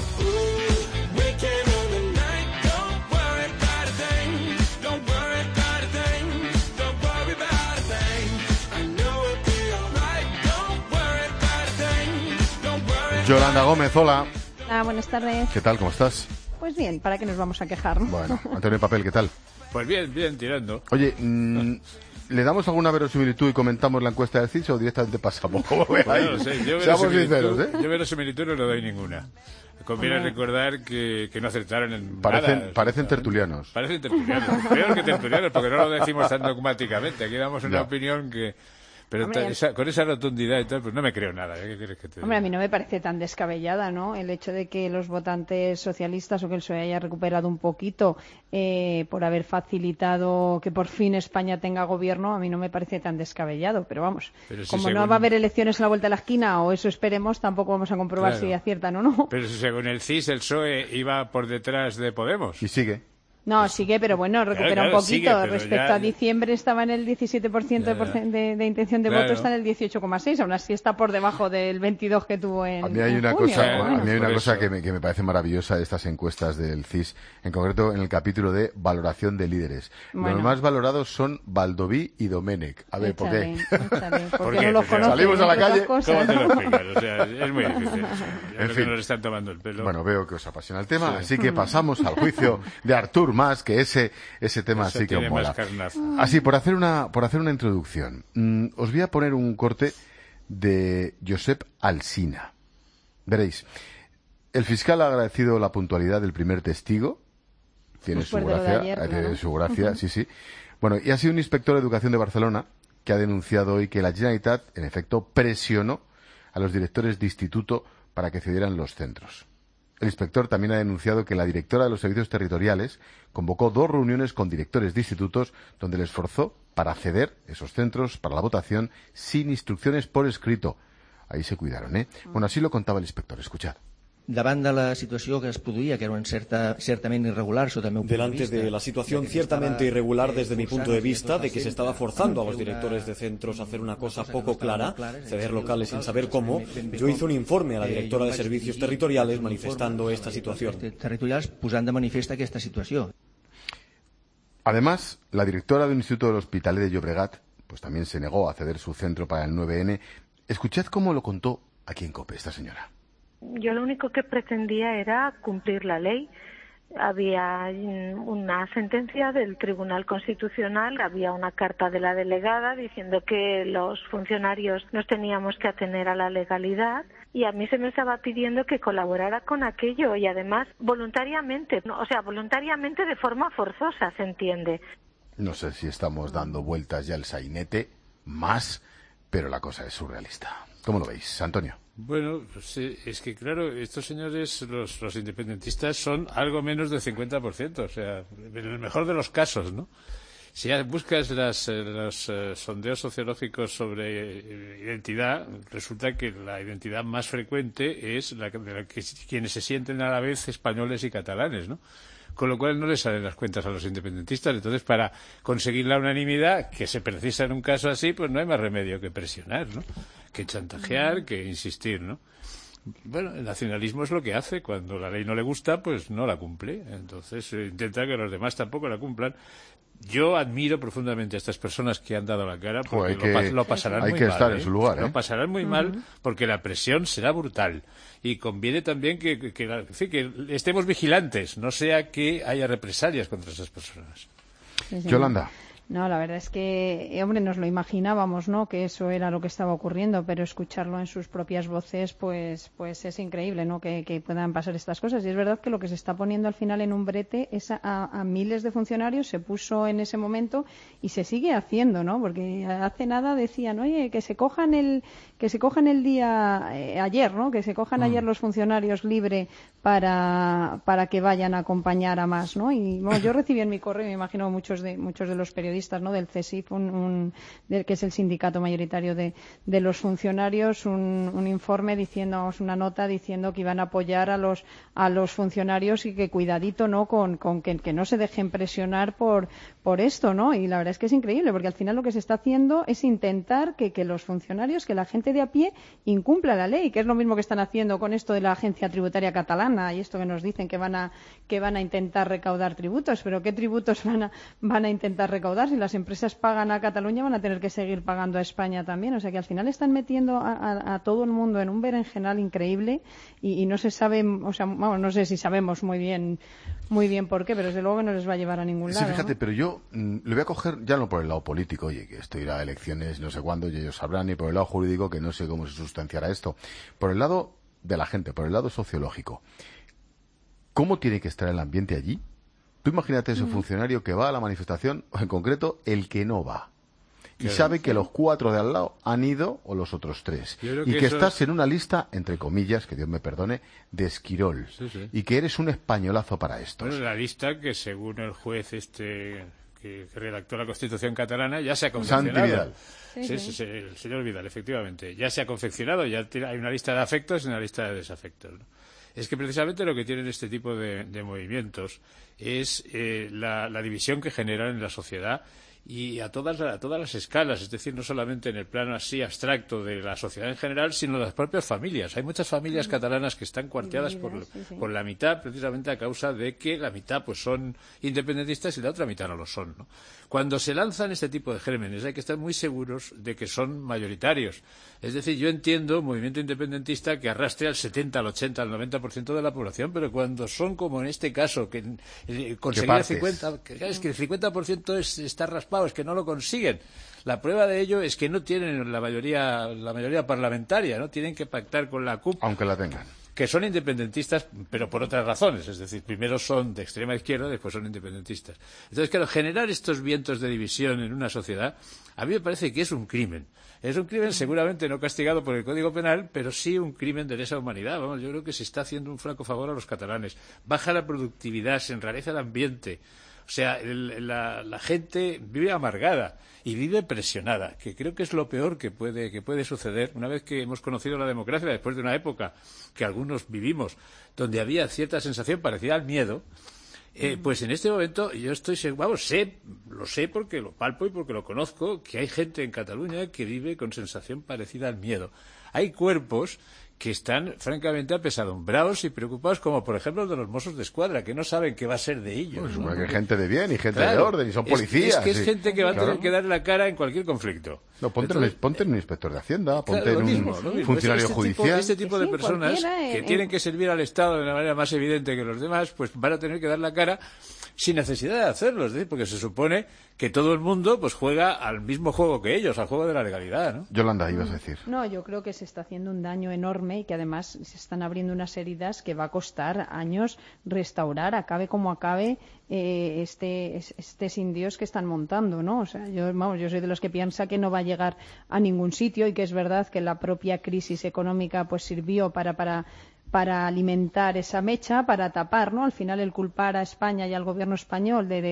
Yolanda Gómez, hola. Ah, buenas tardes. ¿Qué tal? ¿Cómo estás? Pues bien, ¿para qué nos vamos a quejar? Bueno, Antonio Papel, ¿qué tal? Pues bien, bien, tirando. Oye, mmm, ¿le damos alguna verosimilitud y comentamos la encuesta del C I S o directamente pasamos? Pues no lo sé, yo Seamos sinceros, ¿eh? Yo verosimilitud no le doy ninguna. Conviene Hombre. recordar que, que no acertaron en parecen, nada. Parecen tertulianos. Parecen tertulianos. Peor que tertulianos, porque no lo decimos tan dogmáticamente. Aquí damos una ya. opinión que... Pero Hombre, ta, esa, con esa rotundidad y tal, pues no me creo nada. ¿eh? ¿Qué quieres que te diga? Hombre, a mí no me parece tan descabellada, ¿no? El hecho de que los votantes socialistas o que el P S O E haya recuperado un poquito eh, por haber facilitado que por fin España tenga gobierno, a mí no me parece tan descabellado. Pero vamos, pero si como según... no va a haber elecciones a la vuelta de la esquina, o eso esperemos, tampoco vamos a comprobar claro. si aciertan o no. Pero si según el C I S, el P S O E iba por detrás de Podemos. Y sigue. No, sigue, pero bueno, recupera claro, claro, un poquito. Sigue, Respecto ya... a diciembre estaba en el diecisiete por ciento ya, ya. De, de intención de claro. voto, está en el dieciocho coma seis. Aún así está por debajo del veintidós que tuvo en A mí hay una junio, cosa, bueno. a mí hay una cosa que, me, que me parece maravillosa de estas encuestas del C I S, en concreto en el capítulo de valoración de líderes. Bueno. Los más valorados son Baldoví y Domenech. A ver, échale, ¿por qué? Échale, porque ¿Por qué? no los conocen. Salimos a la calle. ¿Cómo te lo explicas? O sea, es muy difícil. Yo en fin. Que nos están tomando el pelo. Bueno, veo que os apasiona el tema, Sí. así que pasamos al juicio de Artur Mas, que ese ese tema Eso sí que os mola. Así, por hacer una por hacer una introducción, mmm, os voy a poner un corte de Josep Alsina. Veréis, el fiscal ha agradecido la puntualidad del primer testigo, tiene su gracia, ayer, tiene claro. su gracia, uh-huh. sí, sí. Bueno, y ha sido un inspector de educación de Barcelona que ha denunciado hoy que la Generalitat, en efecto, presionó a los directores de instituto para que cedieran los centros. El inspector también ha denunciado que la directora de los servicios territoriales convocó dos reuniones con directores de institutos donde les forzó para ceder esos centros para la votación sin instrucciones por escrito. Ahí se cuidaron, ¿eh? Bueno, así lo contaba el inspector. Escuchad. Davant de la situació que es produïa, que era una certa, ciertament irregular, sota el meu punt Delante de vista, de la situación ciertamente irregular desde mi punto de vista, de que se estaba forzando a los directores de centros a hacer una cosa poco clara, ceder locales sin saber cómo, yo hice un informe a la directora de servicios territoriales manifestando esta situación. Territorials posant de manifest aquesta situació. Además, la directora del Instituto del Hospitalet de Llobregat, pues también se negó a ceder su centro para el nueve ene. Escuchad cómo lo contó aquí en COPE esta señora. Yo lo único que pretendía era cumplir la ley. Había una sentencia del Tribunal Constitucional, había una carta de la delegada diciendo que los funcionarios nos teníamos que atener a la legalidad y a mí se me estaba pidiendo que colaborara con aquello y además voluntariamente, o sea, voluntariamente de forma forzosa, se entiende. No sé si estamos dando vueltas ya al sainete, más, pero la cosa es surrealista. ¿Cómo lo veis, Antonio? Bueno, pues, eh, es que claro, estos señores, los, los independentistas, son algo menos del cincuenta por ciento, o sea, en el mejor de los casos, ¿no? Si ya buscas las, eh, los eh, sondeos sociológicos sobre eh, identidad, resulta que la identidad más frecuente es la, de la que quienes se sienten a la vez españoles y catalanes, ¿no? Con lo cual no les salen las cuentas a los independentistas. Entonces, para conseguir la unanimidad que se precisa en un caso así, pues no hay más remedio que presionar, ¿no? Que chantajear, que insistir, ¿no? Bueno, el nacionalismo es lo que hace. Cuando la ley no le gusta, pues no la cumple. Entonces eh, intenta que los demás tampoco la cumplan. Yo admiro profundamente a estas personas que han dado la cara, porque Joder, lo, que, lo pasarán hay muy que mal. estar ¿eh? en su lugar, ¿eh? Lo pasarán muy Uh-huh. mal, porque la presión será brutal. Y conviene también que, que, que, en fin, que estemos vigilantes, no sea que haya represalias contra esas personas. Sí, sí. Yolanda. No, la verdad es que, eh, hombre, nos lo imaginábamos, ¿no?, que eso era lo que estaba ocurriendo, pero escucharlo en sus propias voces, pues, pues es increíble, ¿no?, que, que puedan pasar estas cosas. Y es verdad que lo que se está poniendo al final en un brete es a, a miles de funcionarios, se puso en ese momento y se sigue haciendo, ¿no?, porque hace nada decían, oye, que se cojan el, que se cojan el día eh, ayer, ¿no?, que se cojan mm. ayer los funcionarios libre para, para que vayan a acompañar a más, ¿no? Y bueno, yo recibí en mi correo, me imagino muchos de, muchos de los periodistas, ¿no?, del C E S I F, un, un, del, que es el sindicato mayoritario de, de los funcionarios, un, un informe diciendo, una nota diciendo que iban a apoyar a los a los funcionarios y que cuidadito, ¿no?, con, con que, que no se dejen presionar por por esto, ¿no? Y la verdad es que es increíble, porque al final lo que se está haciendo es intentar que, que los funcionarios, que la gente de a pie incumpla la ley, que es lo mismo que están haciendo con esto de la Agencia Tributaria Catalana y esto que nos dicen que van a que van a intentar recaudar tributos, pero ¿qué tributos van a van a intentar recaudar? Si las empresas pagan a Cataluña, van a tener que seguir pagando a España también. O sea que al final están metiendo a, a, a todo el mundo en un berenjenal increíble y, y no se sabe, o sea, vamos, no sé si sabemos muy bien muy bien por qué, pero desde luego que no les va a llevar a ningún lado. Sí, fíjate, ¿no? pero yo mm, lo voy a coger ya no por el lado político, oye, que esto irá a elecciones no sé cuándo y ellos sabrán, ni por el lado jurídico, que no sé cómo se sustanciará esto. Por el lado de la gente, por el lado sociológico. ¿Cómo tiene que estar el ambiente allí? Tú imagínate ese funcionario que va a la manifestación, o en concreto, el que no va. Y claro, sabe que los cuatro de al lado han ido, o los otros tres. Y que, que estás es... en una lista, entre comillas, que Dios me perdone, de Esquirol. Sí, sí. Y que eres un españolazo para estos. Bueno, la lista que, según el juez este que, que redactó la Constitución catalana, ya se ha confeccionado. Santi Vidal. Sí, sí, sí, sí, el señor Vidal, efectivamente. Ya se ha confeccionado, ya hay una lista de afectos y una lista de desafectos, ¿no? Es que precisamente lo que tienen este tipo de, de movimientos es eh, la, la división que generan en la sociedad y a todas, a todas las escalas, es decir, no solamente en el plano así abstracto de la sociedad en general, sino de las propias familias. Hay muchas familias catalanas que están cuarteadas por, sí, sí. por la mitad, precisamente a causa de que la mitad pues son independentistas y la otra mitad no lo son, ¿no? Cuando se lanzan este tipo de gérmenes hay que estar muy seguros de que son mayoritarios. Es decir, yo entiendo un movimiento independentista que arrastre al setenta, al ochenta, al noventa por ciento de la población, pero cuando son, como en este caso, que eh, conseguir el cincuenta, que, es que el cincuenta por ciento es, está raspado, es que no lo consiguen. La prueba de ello es que no tienen la mayoría, la mayoría parlamentaria, ¿no? Tienen que pactar con la C U P. Aunque la tengan. Que son independentistas, pero por otras razones. Es decir, primero son de extrema izquierda, después son independentistas. Entonces, claro, generar estos vientos de división en una sociedad, a mí me parece que es un crimen. Es un crimen seguramente no castigado por el Código Penal, pero sí un crimen de lesa humanidad. Vamos, yo creo que se está haciendo un flaco favor a los catalanes. Baja la productividad, se enrarece el ambiente. O sea, el, la, la gente vive amargada y vive presionada, que creo que es lo peor que puede, que puede suceder una vez que hemos conocido la democracia, después de una época que algunos vivimos, donde había cierta sensación parecida al miedo. Eh, pues en este momento yo estoy seguro, vamos, sé, lo sé porque lo palpo y porque lo conozco, que hay gente en Cataluña que vive con sensación parecida al miedo. Hay cuerpos que están francamente apesadumbrados y preocupados, como por ejemplo los de los Mossos de Escuadra, que no saben qué va a ser de ellos. Pues, ¿no? Porque hay gente de bien y gente claro, de orden y son policías. Es, es que es sí. gente que va a tener claro. que dar la cara en cualquier conflicto. No, ponte, Entonces, en, ponte en un inspector de Hacienda, ponte claro, en un mismo, ¿no? funcionario este judicial. Tipo, este tipo de sí, personas que en... tienen que servir al Estado de una manera más evidente que los demás, pues van a tener que dar la cara sin necesidad de hacerlo, es decir, porque se supone que todo el mundo pues juega al mismo juego que ellos, al juego de la legalidad, ¿no? Yolanda, ibas a decir. No, yo creo que se está haciendo un daño enorme y que además se están abriendo unas heridas que va a costar años restaurar, acabe como acabe eh, este, este sin Dios que están montando, ¿no? O sea, yo, vamos, yo soy de los que piensa que no va a llegar a ningún sitio y que es verdad que la propia crisis económica pues sirvió para para para alimentar esa mecha, para tapar, ¿no? Al final el culpar a España y al gobierno español de, de,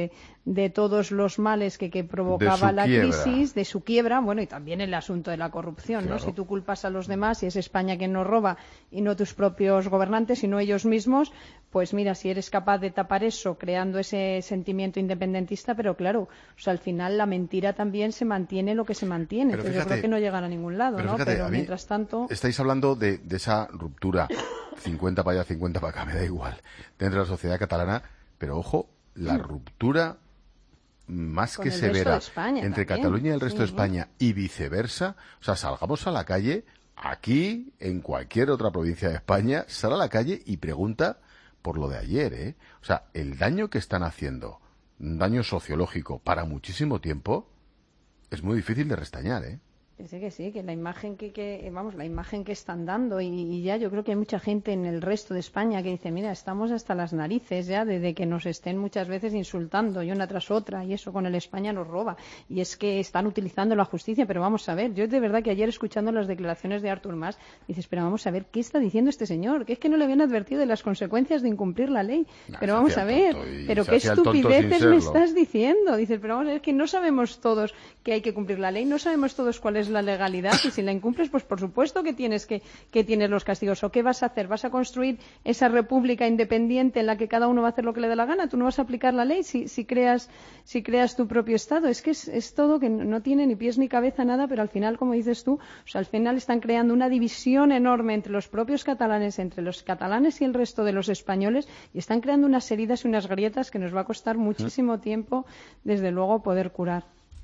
de todos los males que, que provocaba la quiebra. crisis, de su quiebra, bueno, y también el asunto de la corrupción, claro. ¿no? Si tú culpas a los demás y es España quien nos roba y no tus propios gobernantes, sino ellos mismos, pues mira, si eres capaz de tapar eso creando ese sentimiento independentista, pero claro, o sea, al final la mentira también se mantiene lo que se mantiene, pero entonces fíjate, yo creo que no llegan a ningún lado, pero ¿no? fíjate, Pero mientras tanto... Estáis hablando de, de esa ruptura, cincuenta para allá, cincuenta para acá, me da igual, dentro de la sociedad catalana, pero ojo, la mm. ruptura más Con que el severa resto de España entre también, Cataluña y el resto sí. de España y viceversa, o sea, salgamos a la calle, aquí, en cualquier otra provincia de España, sal a la calle y pregunta por lo de ayer, ¿eh? O sea, el daño que están haciendo, un daño sociológico para muchísimo tiempo, es muy difícil de restañar, ¿eh? Sí, que sí, que la imagen que, que vamos, la imagen que están dando y, y ya yo creo que hay mucha gente en el resto de España que dice, mira, estamos hasta las narices ya de, de que nos estén muchas veces insultando y una tras otra y eso con el España nos roba y es que están utilizando la justicia, pero vamos a ver, yo de verdad que ayer escuchando las declaraciones de Artur Mas dices, pero vamos a ver, ¿qué está diciendo este señor? Que es que no le habían advertido de las consecuencias de incumplir la ley, nah, pero vamos a ver, pero qué estupideces me estás diciendo, dices, pero vamos a ver, es que no sabemos todos que hay que cumplir la ley, no sabemos todos cuál es la legalidad y si la incumples, pues por supuesto que tienes que, que tienes los castigos. ¿O qué vas a hacer? ¿Vas a construir esa república independiente en la que cada uno va a hacer lo que le dé la gana? ¿Tú no vas a aplicar la ley si, si creas si creas tu propio Estado? Es que es, es todo que no tiene ni pies ni cabeza nada, pero al final, como dices tú, o sea, al final están creando una división enorme entre los propios catalanes, entre los catalanes y el resto de los españoles y están creando unas heridas y unas grietas que nos va a costar muchísimo tiempo, desde luego, poder curar.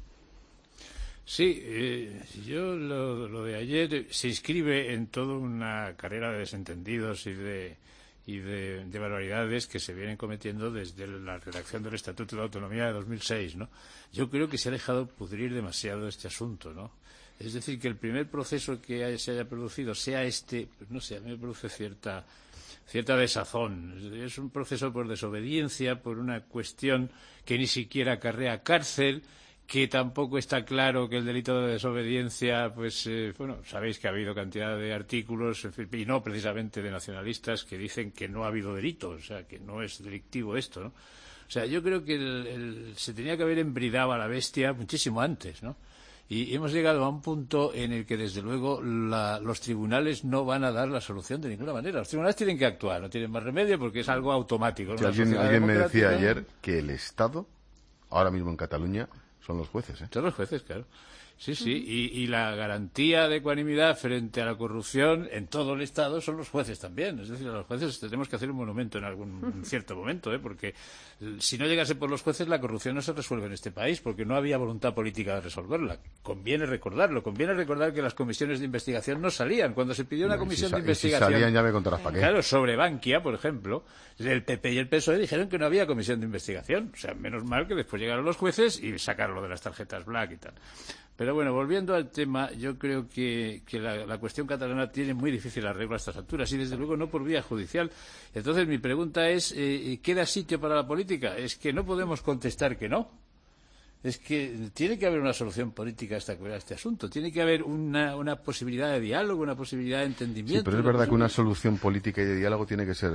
Sí, eh, yo lo, lo de ayer se inscribe en toda una carrera de desentendidos y de y de, de barbaridades que se vienen cometiendo desde la redacción del Estatuto de Autonomía de dos mil seis, ¿no? Yo creo que se ha dejado pudrir demasiado este asunto, ¿no? Es decir, que el primer proceso que haya, se haya producido sea este, pues no sé, a mí me produce cierta cierta desazón. Es un proceso por desobediencia, por una cuestión que ni siquiera acarrea cárcel, que tampoco está claro que el delito de desobediencia, pues, eh, bueno, sabéis que ha habido cantidad de artículos, y no precisamente de nacionalistas, que dicen que no ha habido delito, o sea, que no es delictivo esto, ¿no? O sea, yo creo que el, el, se tenía que haber embridado a la bestia muchísimo antes, ¿no? Y hemos llegado a un punto en el que, desde luego, la, los tribunales no van a dar la solución de ninguna manera. Los tribunales tienen que actuar, no tienen más remedio porque es algo automático. Si alguien alguien me decía ayer que el Estado, ahora mismo en Cataluña, son los jueces, ¿eh? Son los jueces, claro. Sí, sí, y, y la garantía de ecuanimidad frente a la corrupción en todo el Estado son los jueces también. Es decir, a los jueces tenemos que hacer un monumento en algún en cierto momento, ¿eh? Porque si no llegase por los jueces, la corrupción no se resuelve en este país, porque no había voluntad política de resolverla. Conviene recordarlo, conviene recordar que las comisiones de investigación no salían. Cuando se pidió una no, comisión si de investigación... Si salían, ya me contarás para qué. Claro, sobre Bankia, por ejemplo, el P P y el P S O E dijeron que no había comisión de investigación. O sea, menos mal que después llegaron los jueces y sacaron lo de las tarjetas black y tal. Pero bueno, volviendo al tema, yo creo que, que la, la cuestión catalana tiene muy difícil arreglo a estas alturas y, desde luego, no por vía judicial. Entonces, mi pregunta es, eh, ¿queda sitio para la política? Es que no podemos contestar que no. Es que tiene que haber una solución política a, esta, a este asunto. Tiene que haber una, una posibilidad de diálogo, una posibilidad de entendimiento. Sí, pero es verdad que una solución política y de diálogo tiene que ser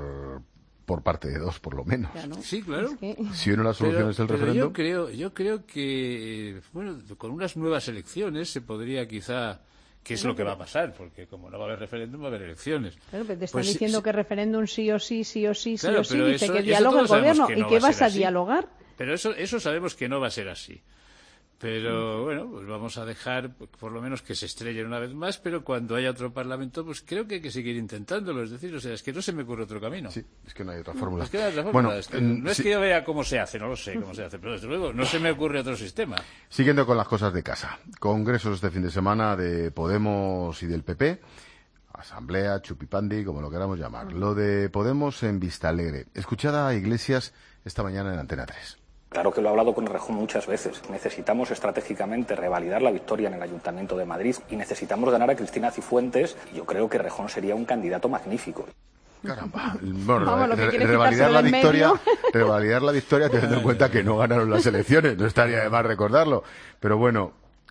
por parte de dos, por lo menos. Ya, ¿no? Sí, claro. Es que... Si uno la solución pero, es el pero referéndum... Yo creo, yo creo que, bueno, con unas nuevas elecciones se podría quizá... que es lo que va a pasar, porque como no va a haber referéndum, va a haber elecciones. Claro, pero te están pues, diciendo sí, que referéndum sí o sí, sí o sí, sí claro, o sí, dice eso, que dialoga el gobierno. Que no ¿Y qué vas a así. dialogar? Pero eso, eso sabemos que no va a ser así. Pero bueno, pues vamos a dejar por lo menos que se estrellen una vez más, pero cuando haya otro Parlamento, pues creo que hay que seguir intentándolo. Es decir, o sea, es que no se me ocurre otro camino. Sí, es que no hay otra fórmula. Es que no hay otra fórmula. Bueno, es que, no sí. es que yo vea cómo se hace, no lo sé cómo se hace, pero desde luego no se me ocurre otro sistema. Siguiendo con las cosas de casa. Congresos este fin de semana de Podemos y del P P. Asamblea, chupipandi, como lo queramos llamar. Lo de Podemos en Vistalegre. Escuchada a Iglesias esta mañana en Antena tres. Claro que lo he hablado con Errejón muchas veces. Necesitamos estratégicamente revalidar la victoria en el Ayuntamiento de Madrid y necesitamos ganar a Cristina Cifuentes. Yo creo que Errejón sería un candidato magnífico. Caramba. Bueno, Vamos, re, revalidar la victoria, revalidar la victoria teniendo en cuenta que no ganaron las elecciones. No estaría de más recordarlo. Pero bueno,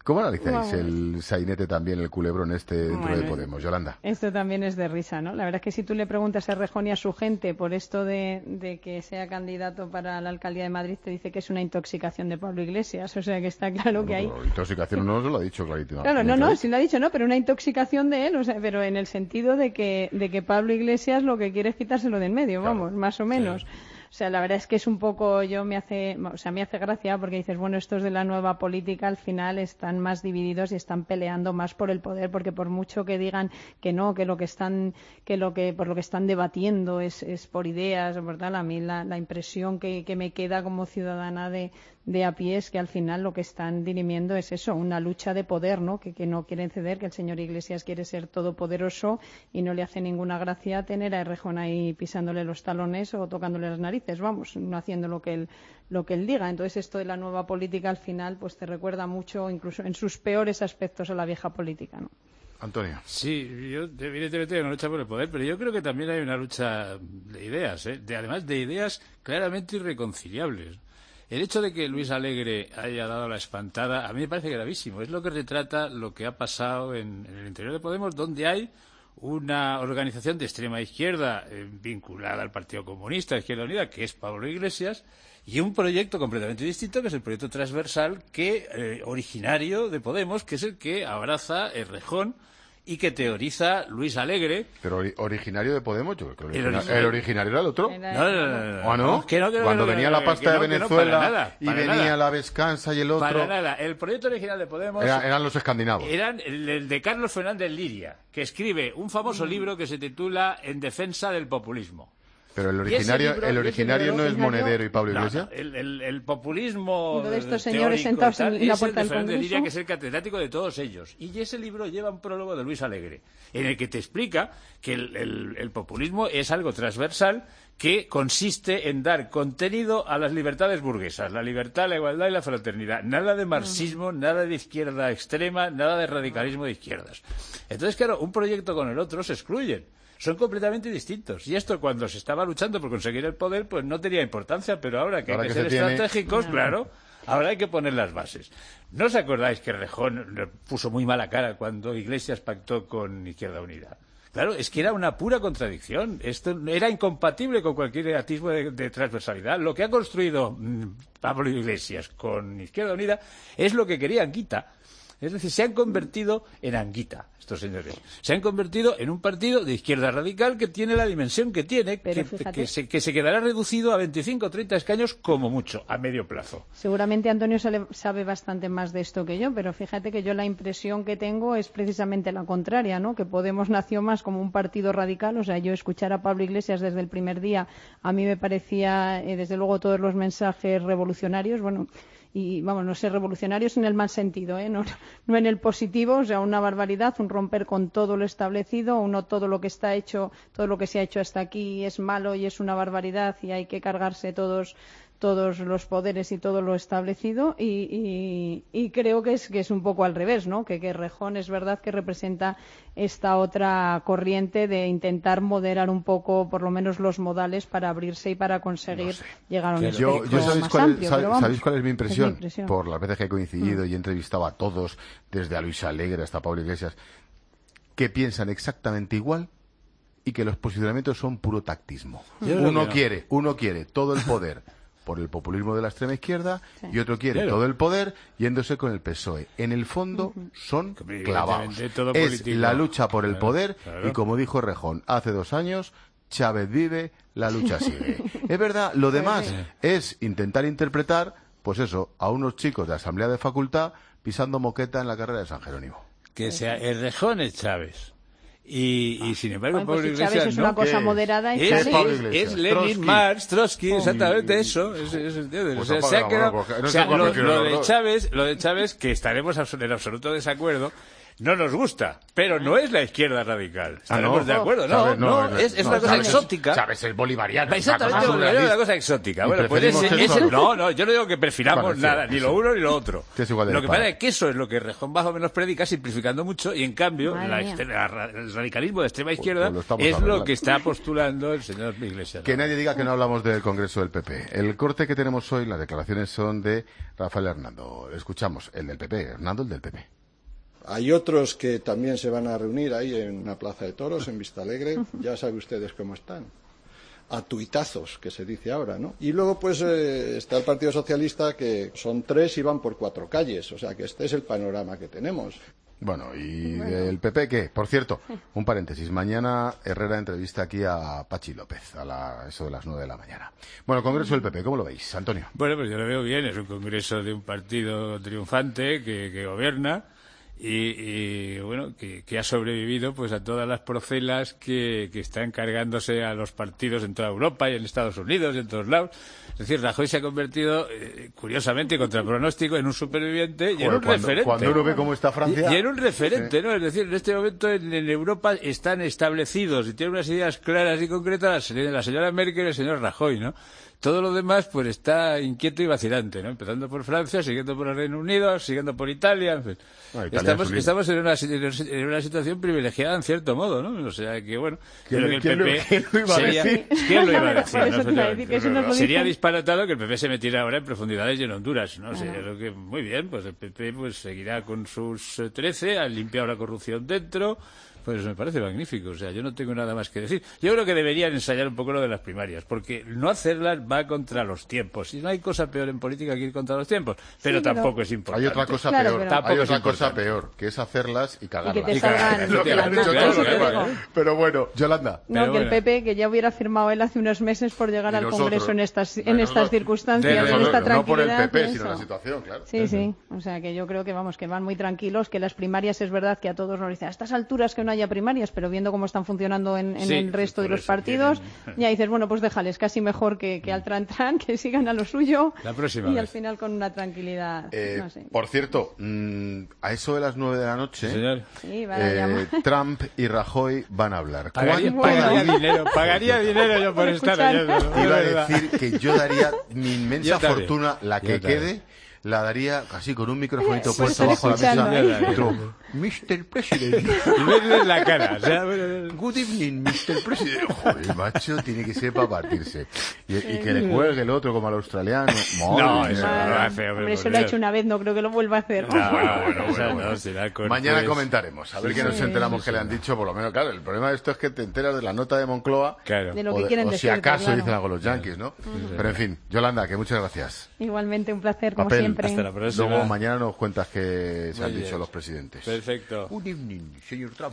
¿Cómo analizáis Vamos. el sainete también, el culebrón este dentro Bueno, de Podemos, Yolanda? Esto también es de risa, ¿no? La verdad es que si tú le preguntas a Errejón y a su gente por esto de, de que sea candidato para la alcaldía de Madrid, te dice que es una intoxicación de Pablo Iglesias. O sea que está claro que hay... No, intoxicación no se lo ha dicho clarísimo. Claro, no, no, sí lo ha dicho, no, pero una intoxicación de él, o sea, pero en el sentido de que, de que Pablo Iglesias lo que quiere es quitárselo de en medio, Claro, vamos, más o menos. sí. O sea, la verdad es que es un poco, yo me hace, o sea, me hace gracia porque dices, bueno, estos de la nueva política al final están más divididos y están peleando más por el poder, porque por mucho que digan que no, que lo que están, que lo que, por lo que están debatiendo es, es por ideas o por tal, a mí la, la impresión que, que me queda como ciudadana de, de a pie es que al final lo que están dirimiendo es eso, una lucha de poder, ¿no? Que, que no quieren ceder, que el señor Iglesias quiere ser todopoderoso y no le hace ninguna gracia tener a Errejón ahí pisándole los talones o tocándole las narices, vamos, no haciendo lo que él, lo que él diga. Entonces esto de la nueva política al final pues te recuerda mucho, incluso en sus peores aspectos, a la vieja política, ¿no? Antonio. Sí, yo evidentemente hay una lucha por el poder, pero yo creo que también hay una lucha de ideas, ¿eh? de, además de ideas claramente irreconciliables. El hecho de que Luis Alegre haya dado la espantada a mí me parece gravísimo. Es lo que retrata lo que ha pasado en, en el interior de Podemos, donde hay una organización de extrema izquierda eh, vinculada al Partido Comunista, Izquierda Unida, que es Pablo Iglesias, y un proyecto completamente distinto, que es el proyecto transversal que eh, originario de Podemos, que es el que abraza Errejón y que teoriza Luis Alegre. Pero ori- originario de Podemos, yo creo que el, El origina- original- el originario era el otro. No, no, no, no, no. ¿O no? Que no, que no, Cuando que no, venía que la no, pasta que de no, que no, Venezuela para nada, y para venía nada. la Vescanza y el otro. Para nada. El proyecto original de Podemos Era- eran los escandinavos. eran el, el de Carlos Fernández Liria, que escribe un famoso libro que se titula En defensa del populismo. Pero el Y ese originario, libro- el y ese originario libro no es originario- Monedero y Pablo No, Iglesias. no, el, el- el populismo Uno de estos teórico señores y sentados tal, en la es el puerta de del Fernández Liria, Congreso. que es el catedrático de todos ellos. Y ese libro lleva un prólogo de Luis Alegre, en el que te explica que el, el- el populismo es algo transversal que consiste en dar contenido a las libertades burguesas, la libertad, la igualdad y la fraternidad. Nada de marxismo, nada de izquierda extrema, nada de radicalismo de izquierdas. Entonces, claro, un proyecto con el otro se excluyen. Son completamente distintos. Y esto, cuando se estaba luchando por conseguir el poder, pues no tenía importancia. Pero ahora que Ahora hay que, que ser se tiene- estratégicos, No. claro, ahora hay que poner las bases. ¿No os acordáis que Rejón le puso muy mala cara cuando Iglesias pactó con Izquierda Unida? Claro, es que era una pura contradicción. Esto era incompatible con cualquier atisbo de, de transversalidad. Lo que ha construido mm, Pablo Iglesias con Izquierda Unida es lo que quería Anguita. Es decir, se han convertido en Anguita, estos señores. Se han convertido en un partido de izquierda radical que tiene la dimensión que tiene, Pero que, fíjate- que se, que se quedará reducido a veinticinco o treinta escaños como mucho, a medio plazo. Seguramente Antonio sale- sabe bastante más de esto que yo, pero fíjate que yo la impresión que tengo es precisamente la contraria, ¿no? Que Podemos nació más como un partido radical, o sea, yo escuchar a Pablo Iglesias desde el primer día, a mí me parecía, eh, desde luego, todos los mensajes revolucionarios, bueno, y vamos, no sé, revolucionarios en el mal sentido, ¿eh? no, no en el positivo, o sea, una barbaridad, un romper con todo lo establecido, uno todo lo que está hecho, todo lo que se ha hecho hasta aquí es malo y es una barbaridad y hay que cargarse todos todos los poderes y todo lo establecido y, y, y creo que es que es un poco al revés, ¿no? Que, que Rejón es verdad que representa esta otra corriente de intentar moderar un poco por lo menos los modales para abrirse y para conseguir llegar a un Yo, espectro yo ¿sabéis, más cuál amplio, es, sabe- pero vamos, ¿sabéis cuál es mi impresión? es mi impresión. Por las veces que he coincidido Mm. y he entrevistado a todos, desde a Luis Alegre hasta a Pablo Iglesias, que piensan exactamente igual y que los posicionamientos son puro tactismo. Yo creo Uno que no. quiere, uno quiere todo el poder por el populismo de la extrema izquierda Sí. y otro quiere Claro. todo el poder yéndose con el P S O E. En el fondo son clavados. Evidentemente, todo Es político. la lucha por el Claro, poder claro. y como dijo Rejón hace dos años, Chávez vive, la lucha sigue. Es verdad, lo demás Sí. es intentar interpretar, pues eso, a unos chicos de asamblea de facultad pisando moqueta en la carrera de San Jerónimo. Que sea Errejón es Chávez. Y, y sin embargo, Bueno, pues Pablo si Chávez Iglesias es no. una cosa ¿Qué moderada, es? es Es, Chávez. es- es Lenin, Trotsky. Marx, Trotsky, Oh, exactamente y- eso. Es, es- ¿entiendes? Pues O sea, se ha apaga, quedado- bueno, porque no o sea, sé cuál lo, prefiero lo los de dos. Chávez, lo de Chávez, que estaremos abs- en absoluto desacuerdo, no nos gusta, pero no es la izquierda radical. Estaremos ¿Ah, no? de acuerdo. No, ¿Sabes? no, no, es, es no, una cosa Chávez, exótica. Chávez es bolivariano. Exactamente, es una cosa bolivariano es una surrealista. cosa exótica. ¿Y Bueno, pues ese, preferimos ese, eso? no, no, yo no digo que prefiramos Bueno, sí, nada, ni eso. lo uno ni lo otro. Que es igual de Lo que padre. pasa es que eso es lo que Rejón más o menos predica, simplificando mucho, y en cambio Madre la mía. extre- la- el radicalismo de extrema izquierda pues lo estamos es hablando. lo que está postulando el señor Iglesias. Que nadie diga que no hablamos del Congreso del P P. El corte que tenemos hoy, las declaraciones son de Rafael Hernando. Escuchamos, el del P P, Hernando, el del P P. Hay otros que también se van a reunir ahí en una plaza de toros, en Vistalegre. Ya saben ustedes cómo están. A tuitazos, que se dice ahora, ¿no? Y luego, pues, eh, está el Partido Socialista, que son tres y van por cuatro calles. O sea, que este es el panorama que tenemos. Bueno, ¿y del P P qué? Por cierto, un paréntesis. Mañana Herrera entrevista aquí a Pachi López, a la, eso de las nueve de la mañana. Bueno, el Congreso del P P, ¿cómo lo veis, Antonio? Bueno, pues yo lo veo bien. Es un congreso de un partido triunfante que, que gobierna y, y bueno, que, que ha sobrevivido pues a todas las procelas que, que están cargándose a los partidos en toda Europa y en Estados Unidos y en todos lados. Es decir, Rajoy se ha convertido, eh, curiosamente, contra pronóstico, en un superviviente y en un cuando, referente. Cuando uno ve cómo está Francia... Y, y en un referente, Sí. ¿no? Es decir, en este momento en, en Europa están establecidos y tienen unas ideas claras y concretas la señora, la señora Merkel y el señor Rajoy, ¿no? Todo lo demás, pues, está inquieto y vacilante, ¿no? Empezando por Francia, siguiendo por el Reino Unido, siguiendo por Italia, en fin. Ah, Italia estamos, es un estamos en una, en una situación privilegiada, en cierto modo, ¿no? O sea, que, bueno, ¿Quién- creo que el quién lo- P P quién lo iba a sería... decir? ¿Quién lo iba a decir? Por eso no? te iba a decir que si nos lo Sería dicen- disparatado que el P P se metiera ahora en profundidades y en Honduras, ¿no? O sea, yo creo que muy bien, pues el P P pues seguirá con sus eh, trece, ha limpiado la corrupción dentro, pues me parece magnífico. O sea, yo no tengo nada más que decir. Yo creo que deberían ensayar un poco lo de las primarias, porque no hacerlas va contra los tiempos. Y no hay cosa peor en política que ir contra los tiempos, pero Sí, pero- tampoco es importante. Hay otra cosa Claro, peor, pero- Tampoco hay es otra cosa importante. peor, que es hacerlas y cagarlas. Y que te Y cagarlas. salgan- Es lo que le han dicho Claro, todos, claro. ¿eh? Pero bueno, Yolanda. No, Pero que el bueno. P P, que ya hubiera firmado él hace unos meses por llegar Y al nosotros. Congreso en estas, en Bueno, estas no- circunstancias, de- en no- esta no tranquilidad. por el P P, y sino eso. la situación, claro. Sí, sí. O sea, que yo creo que, vamos, que van muy tranquilos, que las primarias es verdad que a todos nos dicen a estas alturas que no haya primarias, pero viendo cómo están funcionando en, en Sí, el resto de por los eso partidos, tienen- ya dices, bueno, pues déjales, casi mejor que, que al tran tran, que sigan a lo suyo La próxima y al vez. final con una tranquilidad, Eh, no sé. Por cierto, mm, a eso de las nueve de la noche, Señor. Sí, van a eh, llamar. Trump y Rajoy van a hablar. Pagaría, ¿Cuánto pagaría daría- dinero, pagaría dinero yo por Por estar escuchar. allá. ¿no? Te iba a De verdad. decir que yo daría mi inmensa Yo también. fortuna, la que Yo también. quede, la daría así con un microfonito Por puesto estar bajo la escuchando, mesa. ¿eh? Y tú, mister President. Y verle en la cara. O sea, bueno, Good evening, mister President. Joder, macho, tiene que ser para partirse. Y, y que le cuelgue el otro como al australiano. No, Madre eso mía. no lo hace, hombre. Hombre, por eso lo ha Dios. hecho una vez, no creo que lo vuelva a hacer. No, bueno, bueno, bueno, o sea, bueno. no, será con, Mañana pues, comentaremos, a ver sí, qué nos sí, enteramos sí, que le han sí. dicho, por lo menos, claro, el problema de esto es que te enteras de la nota de Moncloa Claro. De lo o, que de- quieren o si decirte, acaso claro. dicen algo los yankees, ¿no? Pero en fin, Yolanda, que muchas gracias. Igualmente un placer, como Papel. siempre. Hasta la próxima. Luego mañana nos cuentas que se Muy han dicho bien. los presidentes. Perfecto. Good evening, señor Trump.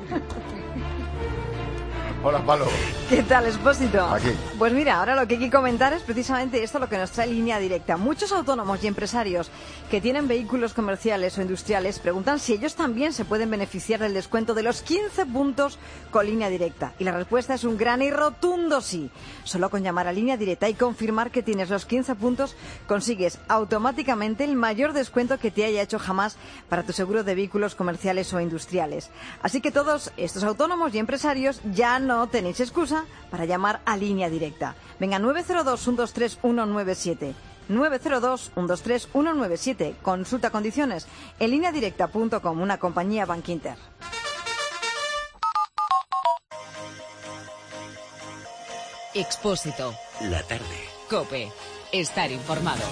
Hola, Palo. ¿Qué tal, Expósito? Aquí. Pues mira, ahora lo que hay que comentar es precisamente esto, lo que nos trae Línea Directa. Muchos autónomos y empresarios que tienen vehículos comerciales o industriales preguntan si ellos también se pueden beneficiar del descuento de los quince puntos con Línea Directa. Y la respuesta es un gran y rotundo sí. Solo con llamar a Línea Directa y confirmar que tienes los quince puntos, consigues automáticamente el mayor descuento que te haya hecho jamás para tu seguro de vehículos comerciales o industriales. Así que todos estos autónomos y empresarios ya no tenéis excusa para llamar a Línea Directa. Venga, nueve cero dos, uno dos tres, uno nueve siete. nueve cero dos, uno dos tres, uno nueve siete. Consulta condiciones en línea directa punto com, una compañía Bankinter. Expósito. La tarde. COPE. Estar informado.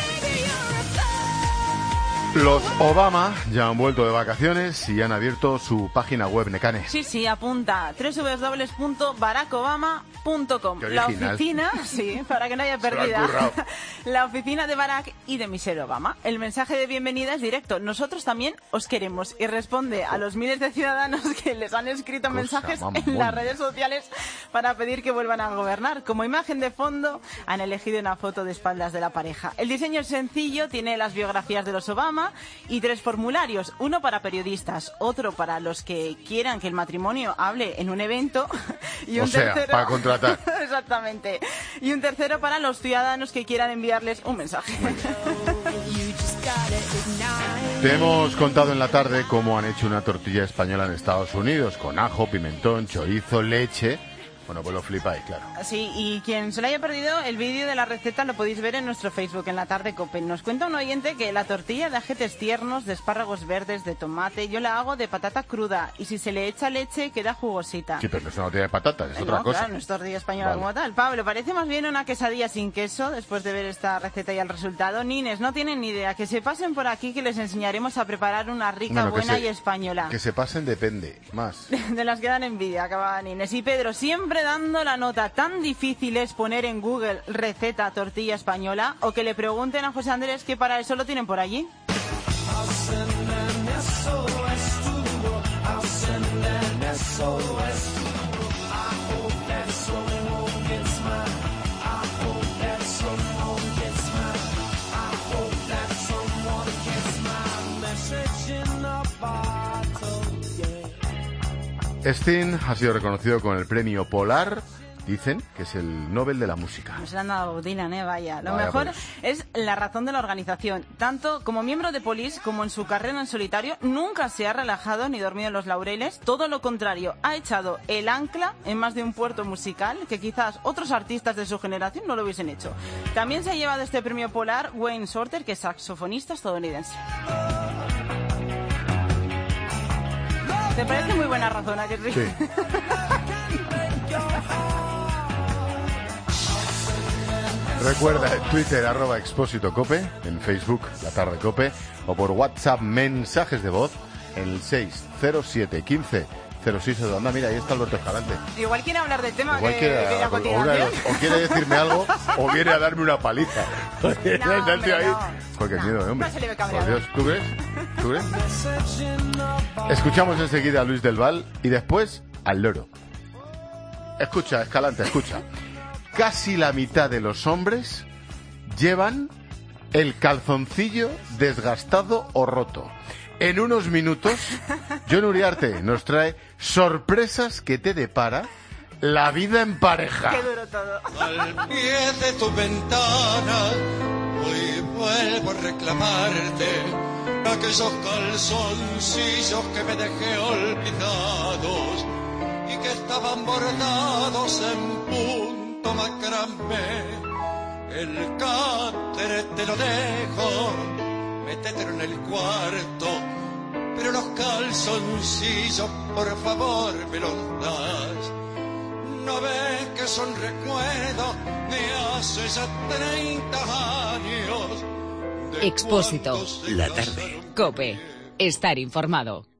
Los Obama ya han vuelto de vacaciones y han abierto su página web, Nekane. Sí, sí, apunta doble u doble u doble u punto barack obama punto com. Qué La original. oficina, sí, para que no haya Se lo han pérdida. currado. La oficina de Barack y de Michelle Obama. El mensaje de bienvenida es directo. Nosotros también os queremos. Y responde a los miles de ciudadanos que les han escrito Cosa mensajes mamón. en las redes sociales para pedir que vuelvan a gobernar. Como imagen de fondo han elegido una foto de espaldas de la pareja. El diseño es sencillo, tiene las biografías de los Obama y tres formularios. Uno para periodistas, otro para los que quieran que el matrimonio hable en un evento y un O sea, tercero para contratar. exactamente, y un tercero para los ciudadanos que quieran enviarles un mensaje. Te hemos contado en la tarde cómo han hecho una tortilla española en Estados Unidos, con ajo, pimentón, chorizo, leche. Bueno, pues lo flipáis, claro. Sí, y quien se lo haya perdido, el vídeo de la receta lo podéis ver en nuestro Facebook, en La Tarde Cope. Nos cuenta un oyente que la tortilla de ajetes tiernos, de espárragos verdes, de tomate, yo la hago de patata cruda. Y si se le echa leche, queda jugosita. Sí, pero eso no tiene patatas, es Eh, otra no, cosa. Claro, no es tortilla española Vale. como tal. Pablo, parece más bien una quesadilla sin queso, después de ver esta receta y el resultado. Nines, no tienen ni idea. Que se pasen por aquí, que les enseñaremos a preparar una rica, Bueno, que buena se- y española. Que se pasen depende, más. De las que dan envidia, acababa Nines. Y Pedro, siempre dando la nota. ¿Tan difícil es poner en Google receta tortilla española? O que le pregunten a José Andrés que para eso lo tienen por allí. Sting ha sido reconocido con el premio Polar. Dicen que es el Nobel de la música. No se le han dado a Dylan, ¿eh? Vaya. Lo Vaya mejor por es la razón de la organización. Tanto como miembro de Police como en su carrera en solitario, nunca se ha relajado ni dormido en los laureles. Todo lo contrario, ha echado el ancla en más de un puerto musical que quizás otros artistas de su generación no lo hubiesen hecho. También se ha llevado este premio Polar Wayne Shorter, que es saxofonista estadounidense. ¿Te parece muy buena razón, a que sí? Sí. Recuerda en Twitter, arroba Expósito Cope, en Facebook, La Tarde Cope, o por WhatsApp, mensajes de voz, en el seis cero siete uno cinco cero seis. Anda, mira, ahí está Alberto Escalante. Igual quiere hablar del tema Igual que, quiere- que a o, una de continuación. dos, o quiere decirme algo, o viene a darme una paliza. Está el tío hombre, ahí. no. Joder, qué miedo, hombre. no se le ve Por cabreado. Dios, ¿tú crees? ¿Tú crees? Escuchamos enseguida a Luis del Val y después al loro. Escucha, Escalante, escucha. Casi la mitad de los hombres llevan el calzoncillo desgastado o roto. En unos minutos, Jon Uriarte nos trae sorpresas que te depara la vida en pareja. Qué duro todo. Al pie de tu ventana, hoy vuelvo a reclamarte aquellos calzoncillos que me dejé olvidados y que estaban bordados en punto macramé. El cátere te lo dejo, métetelo en el cuarto, pero los calzoncillos, por favor, me los das. ¿No ves que son recuerdos de hace ya treinta años? Expósito. La tarde. Cope. Estar informado.